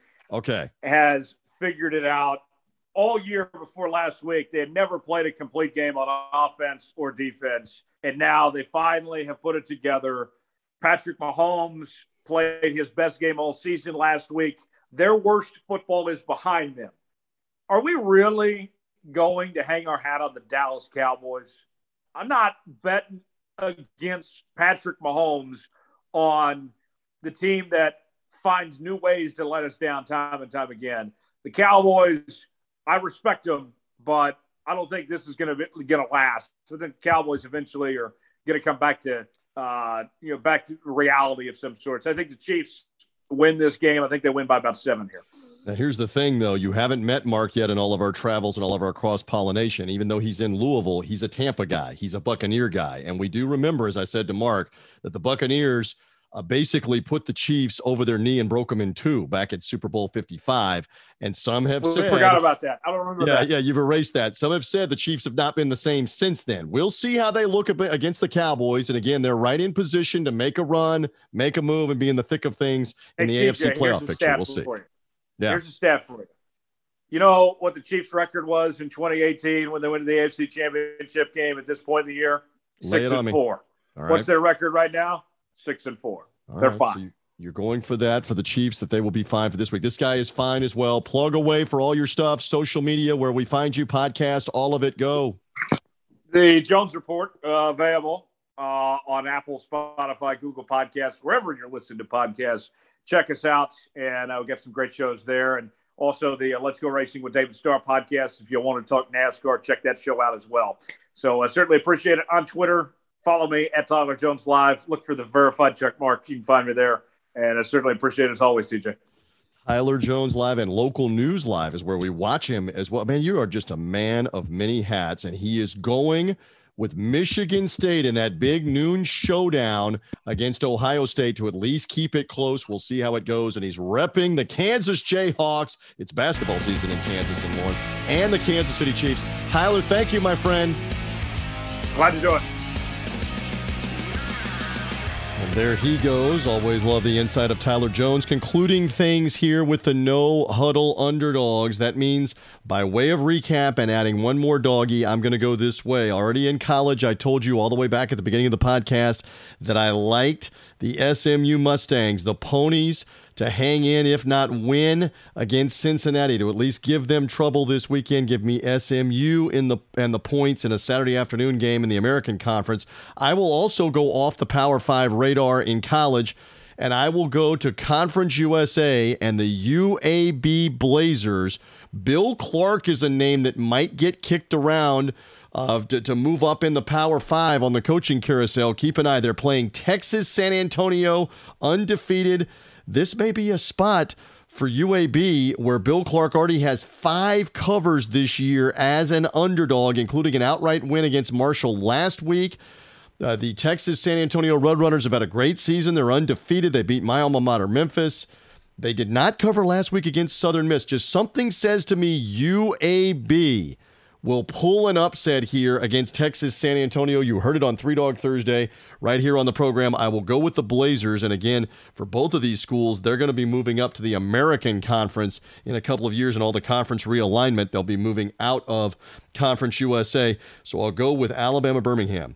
has figured it out. All year before last week, they had never played a complete game on offense or defense, and now they finally have put it together. Patrick Mahomes played his best game all season last week. Their worst football is behind them. Are we really going to hang our hat on the Dallas Cowboys? I'm not betting against Patrick Mahomes on the team that finds new ways to let us down time and time again. The Cowboys, I respect them, but I don't think this is going to last. So then Cowboys eventually are going to come back to, back to reality of some sorts. I think the Chiefs win this game. I think they win by about 7 here. Now, here's the thing, though. You haven't met Mark yet in all of our travels and all of our cross-pollination. Even though he's in Louisville, he's a Tampa guy. He's a Buccaneer guy. And we do remember, as I said to Mark, that the Buccaneers basically put the Chiefs over their knee and broke them in 2 back at Super Bowl 55. And some have said... We forgot about that. I don't remember that. Yeah, you've erased that. Some have said the Chiefs have not been the same since then. We'll see how they look against the Cowboys. And again, they're right in position to make a run, make a move, and be in the thick of things in the AFC playoff picture. We'll see. Yeah. Here's a stat for you. You know what the Chiefs' record was in 2018 when they went to the AFC Championship game at this point in the year? 6-4. All right. What's their record right now? 6-4. They're fine. So you're going for that for the Chiefs, that they will be fine for this week. This guy is fine as well. Plug away for all your stuff, social media, where we find you, podcast, all of it. Go. The Jones Report available on Apple, Spotify, Google Podcasts, wherever you're listening to podcasts. Check us out, and we'll get some great shows there. And also the Let's Go Racing with David Starr podcast. If you want to talk NASCAR, check that show out as well. So I certainly appreciate it. On Twitter, follow me at Tyler Jones Live. Look for the verified check mark. You can find me there. And I certainly appreciate it as always, TJ. Tyler Jones Live and Local News Live is where we watch him as well. Man, you are just a man of many hats, and he is going with Michigan State in that big noon showdown against Ohio State to at least keep it close. We'll see how it goes. And he's repping the Kansas Jayhawks. It's basketball season in Kansas and Lawrence, and the Kansas City Chiefs. Tyler, thank you, my friend. Glad to do it. And there he goes. Always love the insight of Tyler Jones. Concluding things here with the no huddle underdogs. That means, by way of recap and adding one more doggy, I'm going to go this way. Already in college, I told you all the way back at the beginning of the podcast that I liked the SMU Mustangs, the Ponies, to hang in, if not win, against Cincinnati, to at least give them trouble this weekend. Give me SMU and the points in a Saturday afternoon game in the American Conference. I will also go off the Power 5 radar in college, and I will go to Conference USA and the UAB Blazers. Bill Clark is a name that might get kicked around to move up in the Power 5 on the coaching carousel. Keep an eye. They're playing Texas San Antonio, undefeated. This may be a spot for UAB where Bill Clark already has 5 covers this year as an underdog, including an outright win against Marshall last week. The Texas San Antonio Roadrunners have had a great season. They're undefeated. They beat my alma mater, Memphis. They did not cover last week against Southern Miss. Just something says to me UAB will pull an upset here against Texas San Antonio. You heard it on Three Dog Thursday right here on the program. I will go with the Blazers. And again, for both of these schools, they're going to be moving up to the American Conference in a couple of years, and all the conference realignment. They'll be moving out of Conference USA. So I'll go with Alabama Birmingham.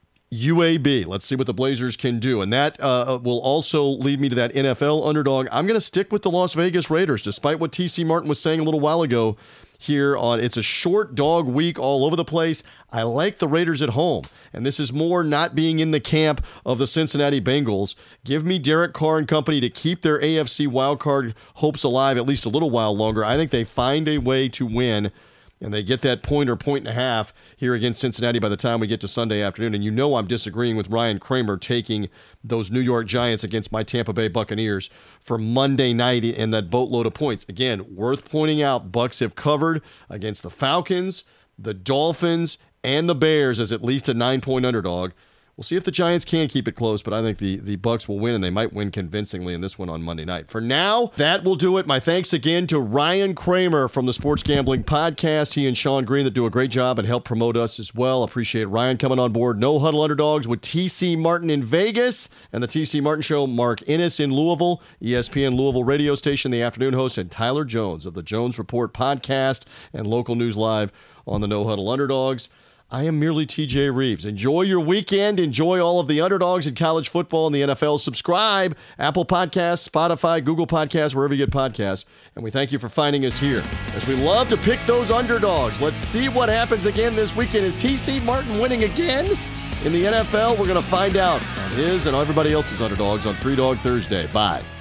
UAB. Let's see what the Blazers can do. And that will also lead me to that NFL underdog. I'm going to stick with the Las Vegas Raiders, despite what T.C. Martin was saying a little while ago here on it's a short dog week all over the place. I like the Raiders at home, and this is more not being in the camp of the Cincinnati Bengals. Give me Derek Carr and company to keep their AFC wildcard hopes alive at least a little while longer. I think they find a way to win, and they get that point or point and a half here against Cincinnati by the time we get to Sunday afternoon. And you know I'm disagreeing with Ryan Kramer taking those New York Giants against my Tampa Bay Buccaneers for Monday night in that boatload of points. Again, worth pointing out, Bucs have covered against the Falcons, the Dolphins, and the Bears as at least a 9-point underdog. We'll see if the Giants can keep it close, but I think the Bucs will win, and they might win convincingly in this one on Monday night. For now, that will do it. My thanks again to Ryan Kramer from the Sports Gambling Podcast. He and Sean Green that do a great job and help promote us as well. Appreciate Ryan coming on board. No Huddle Underdogs with T.C. Martin in Vegas and the T.C. Martin Show. Mark Innes in Louisville, ESPN Louisville radio station, the afternoon host, and Tyler Jones of the Jones Report Podcast and Local News Live on the No Huddle Underdogs. I am merely TJ Reeves. Enjoy your weekend. Enjoy all of the underdogs in college football and the NFL. Subscribe, Apple Podcasts, Spotify, Google Podcasts, wherever you get podcasts. And we thank you for finding us here, as we love to pick those underdogs. Let's see what happens again this weekend. Is T.C. Martin winning again in the NFL? We're going to find out on his and everybody else's underdogs on Three Dog Thursday. Bye.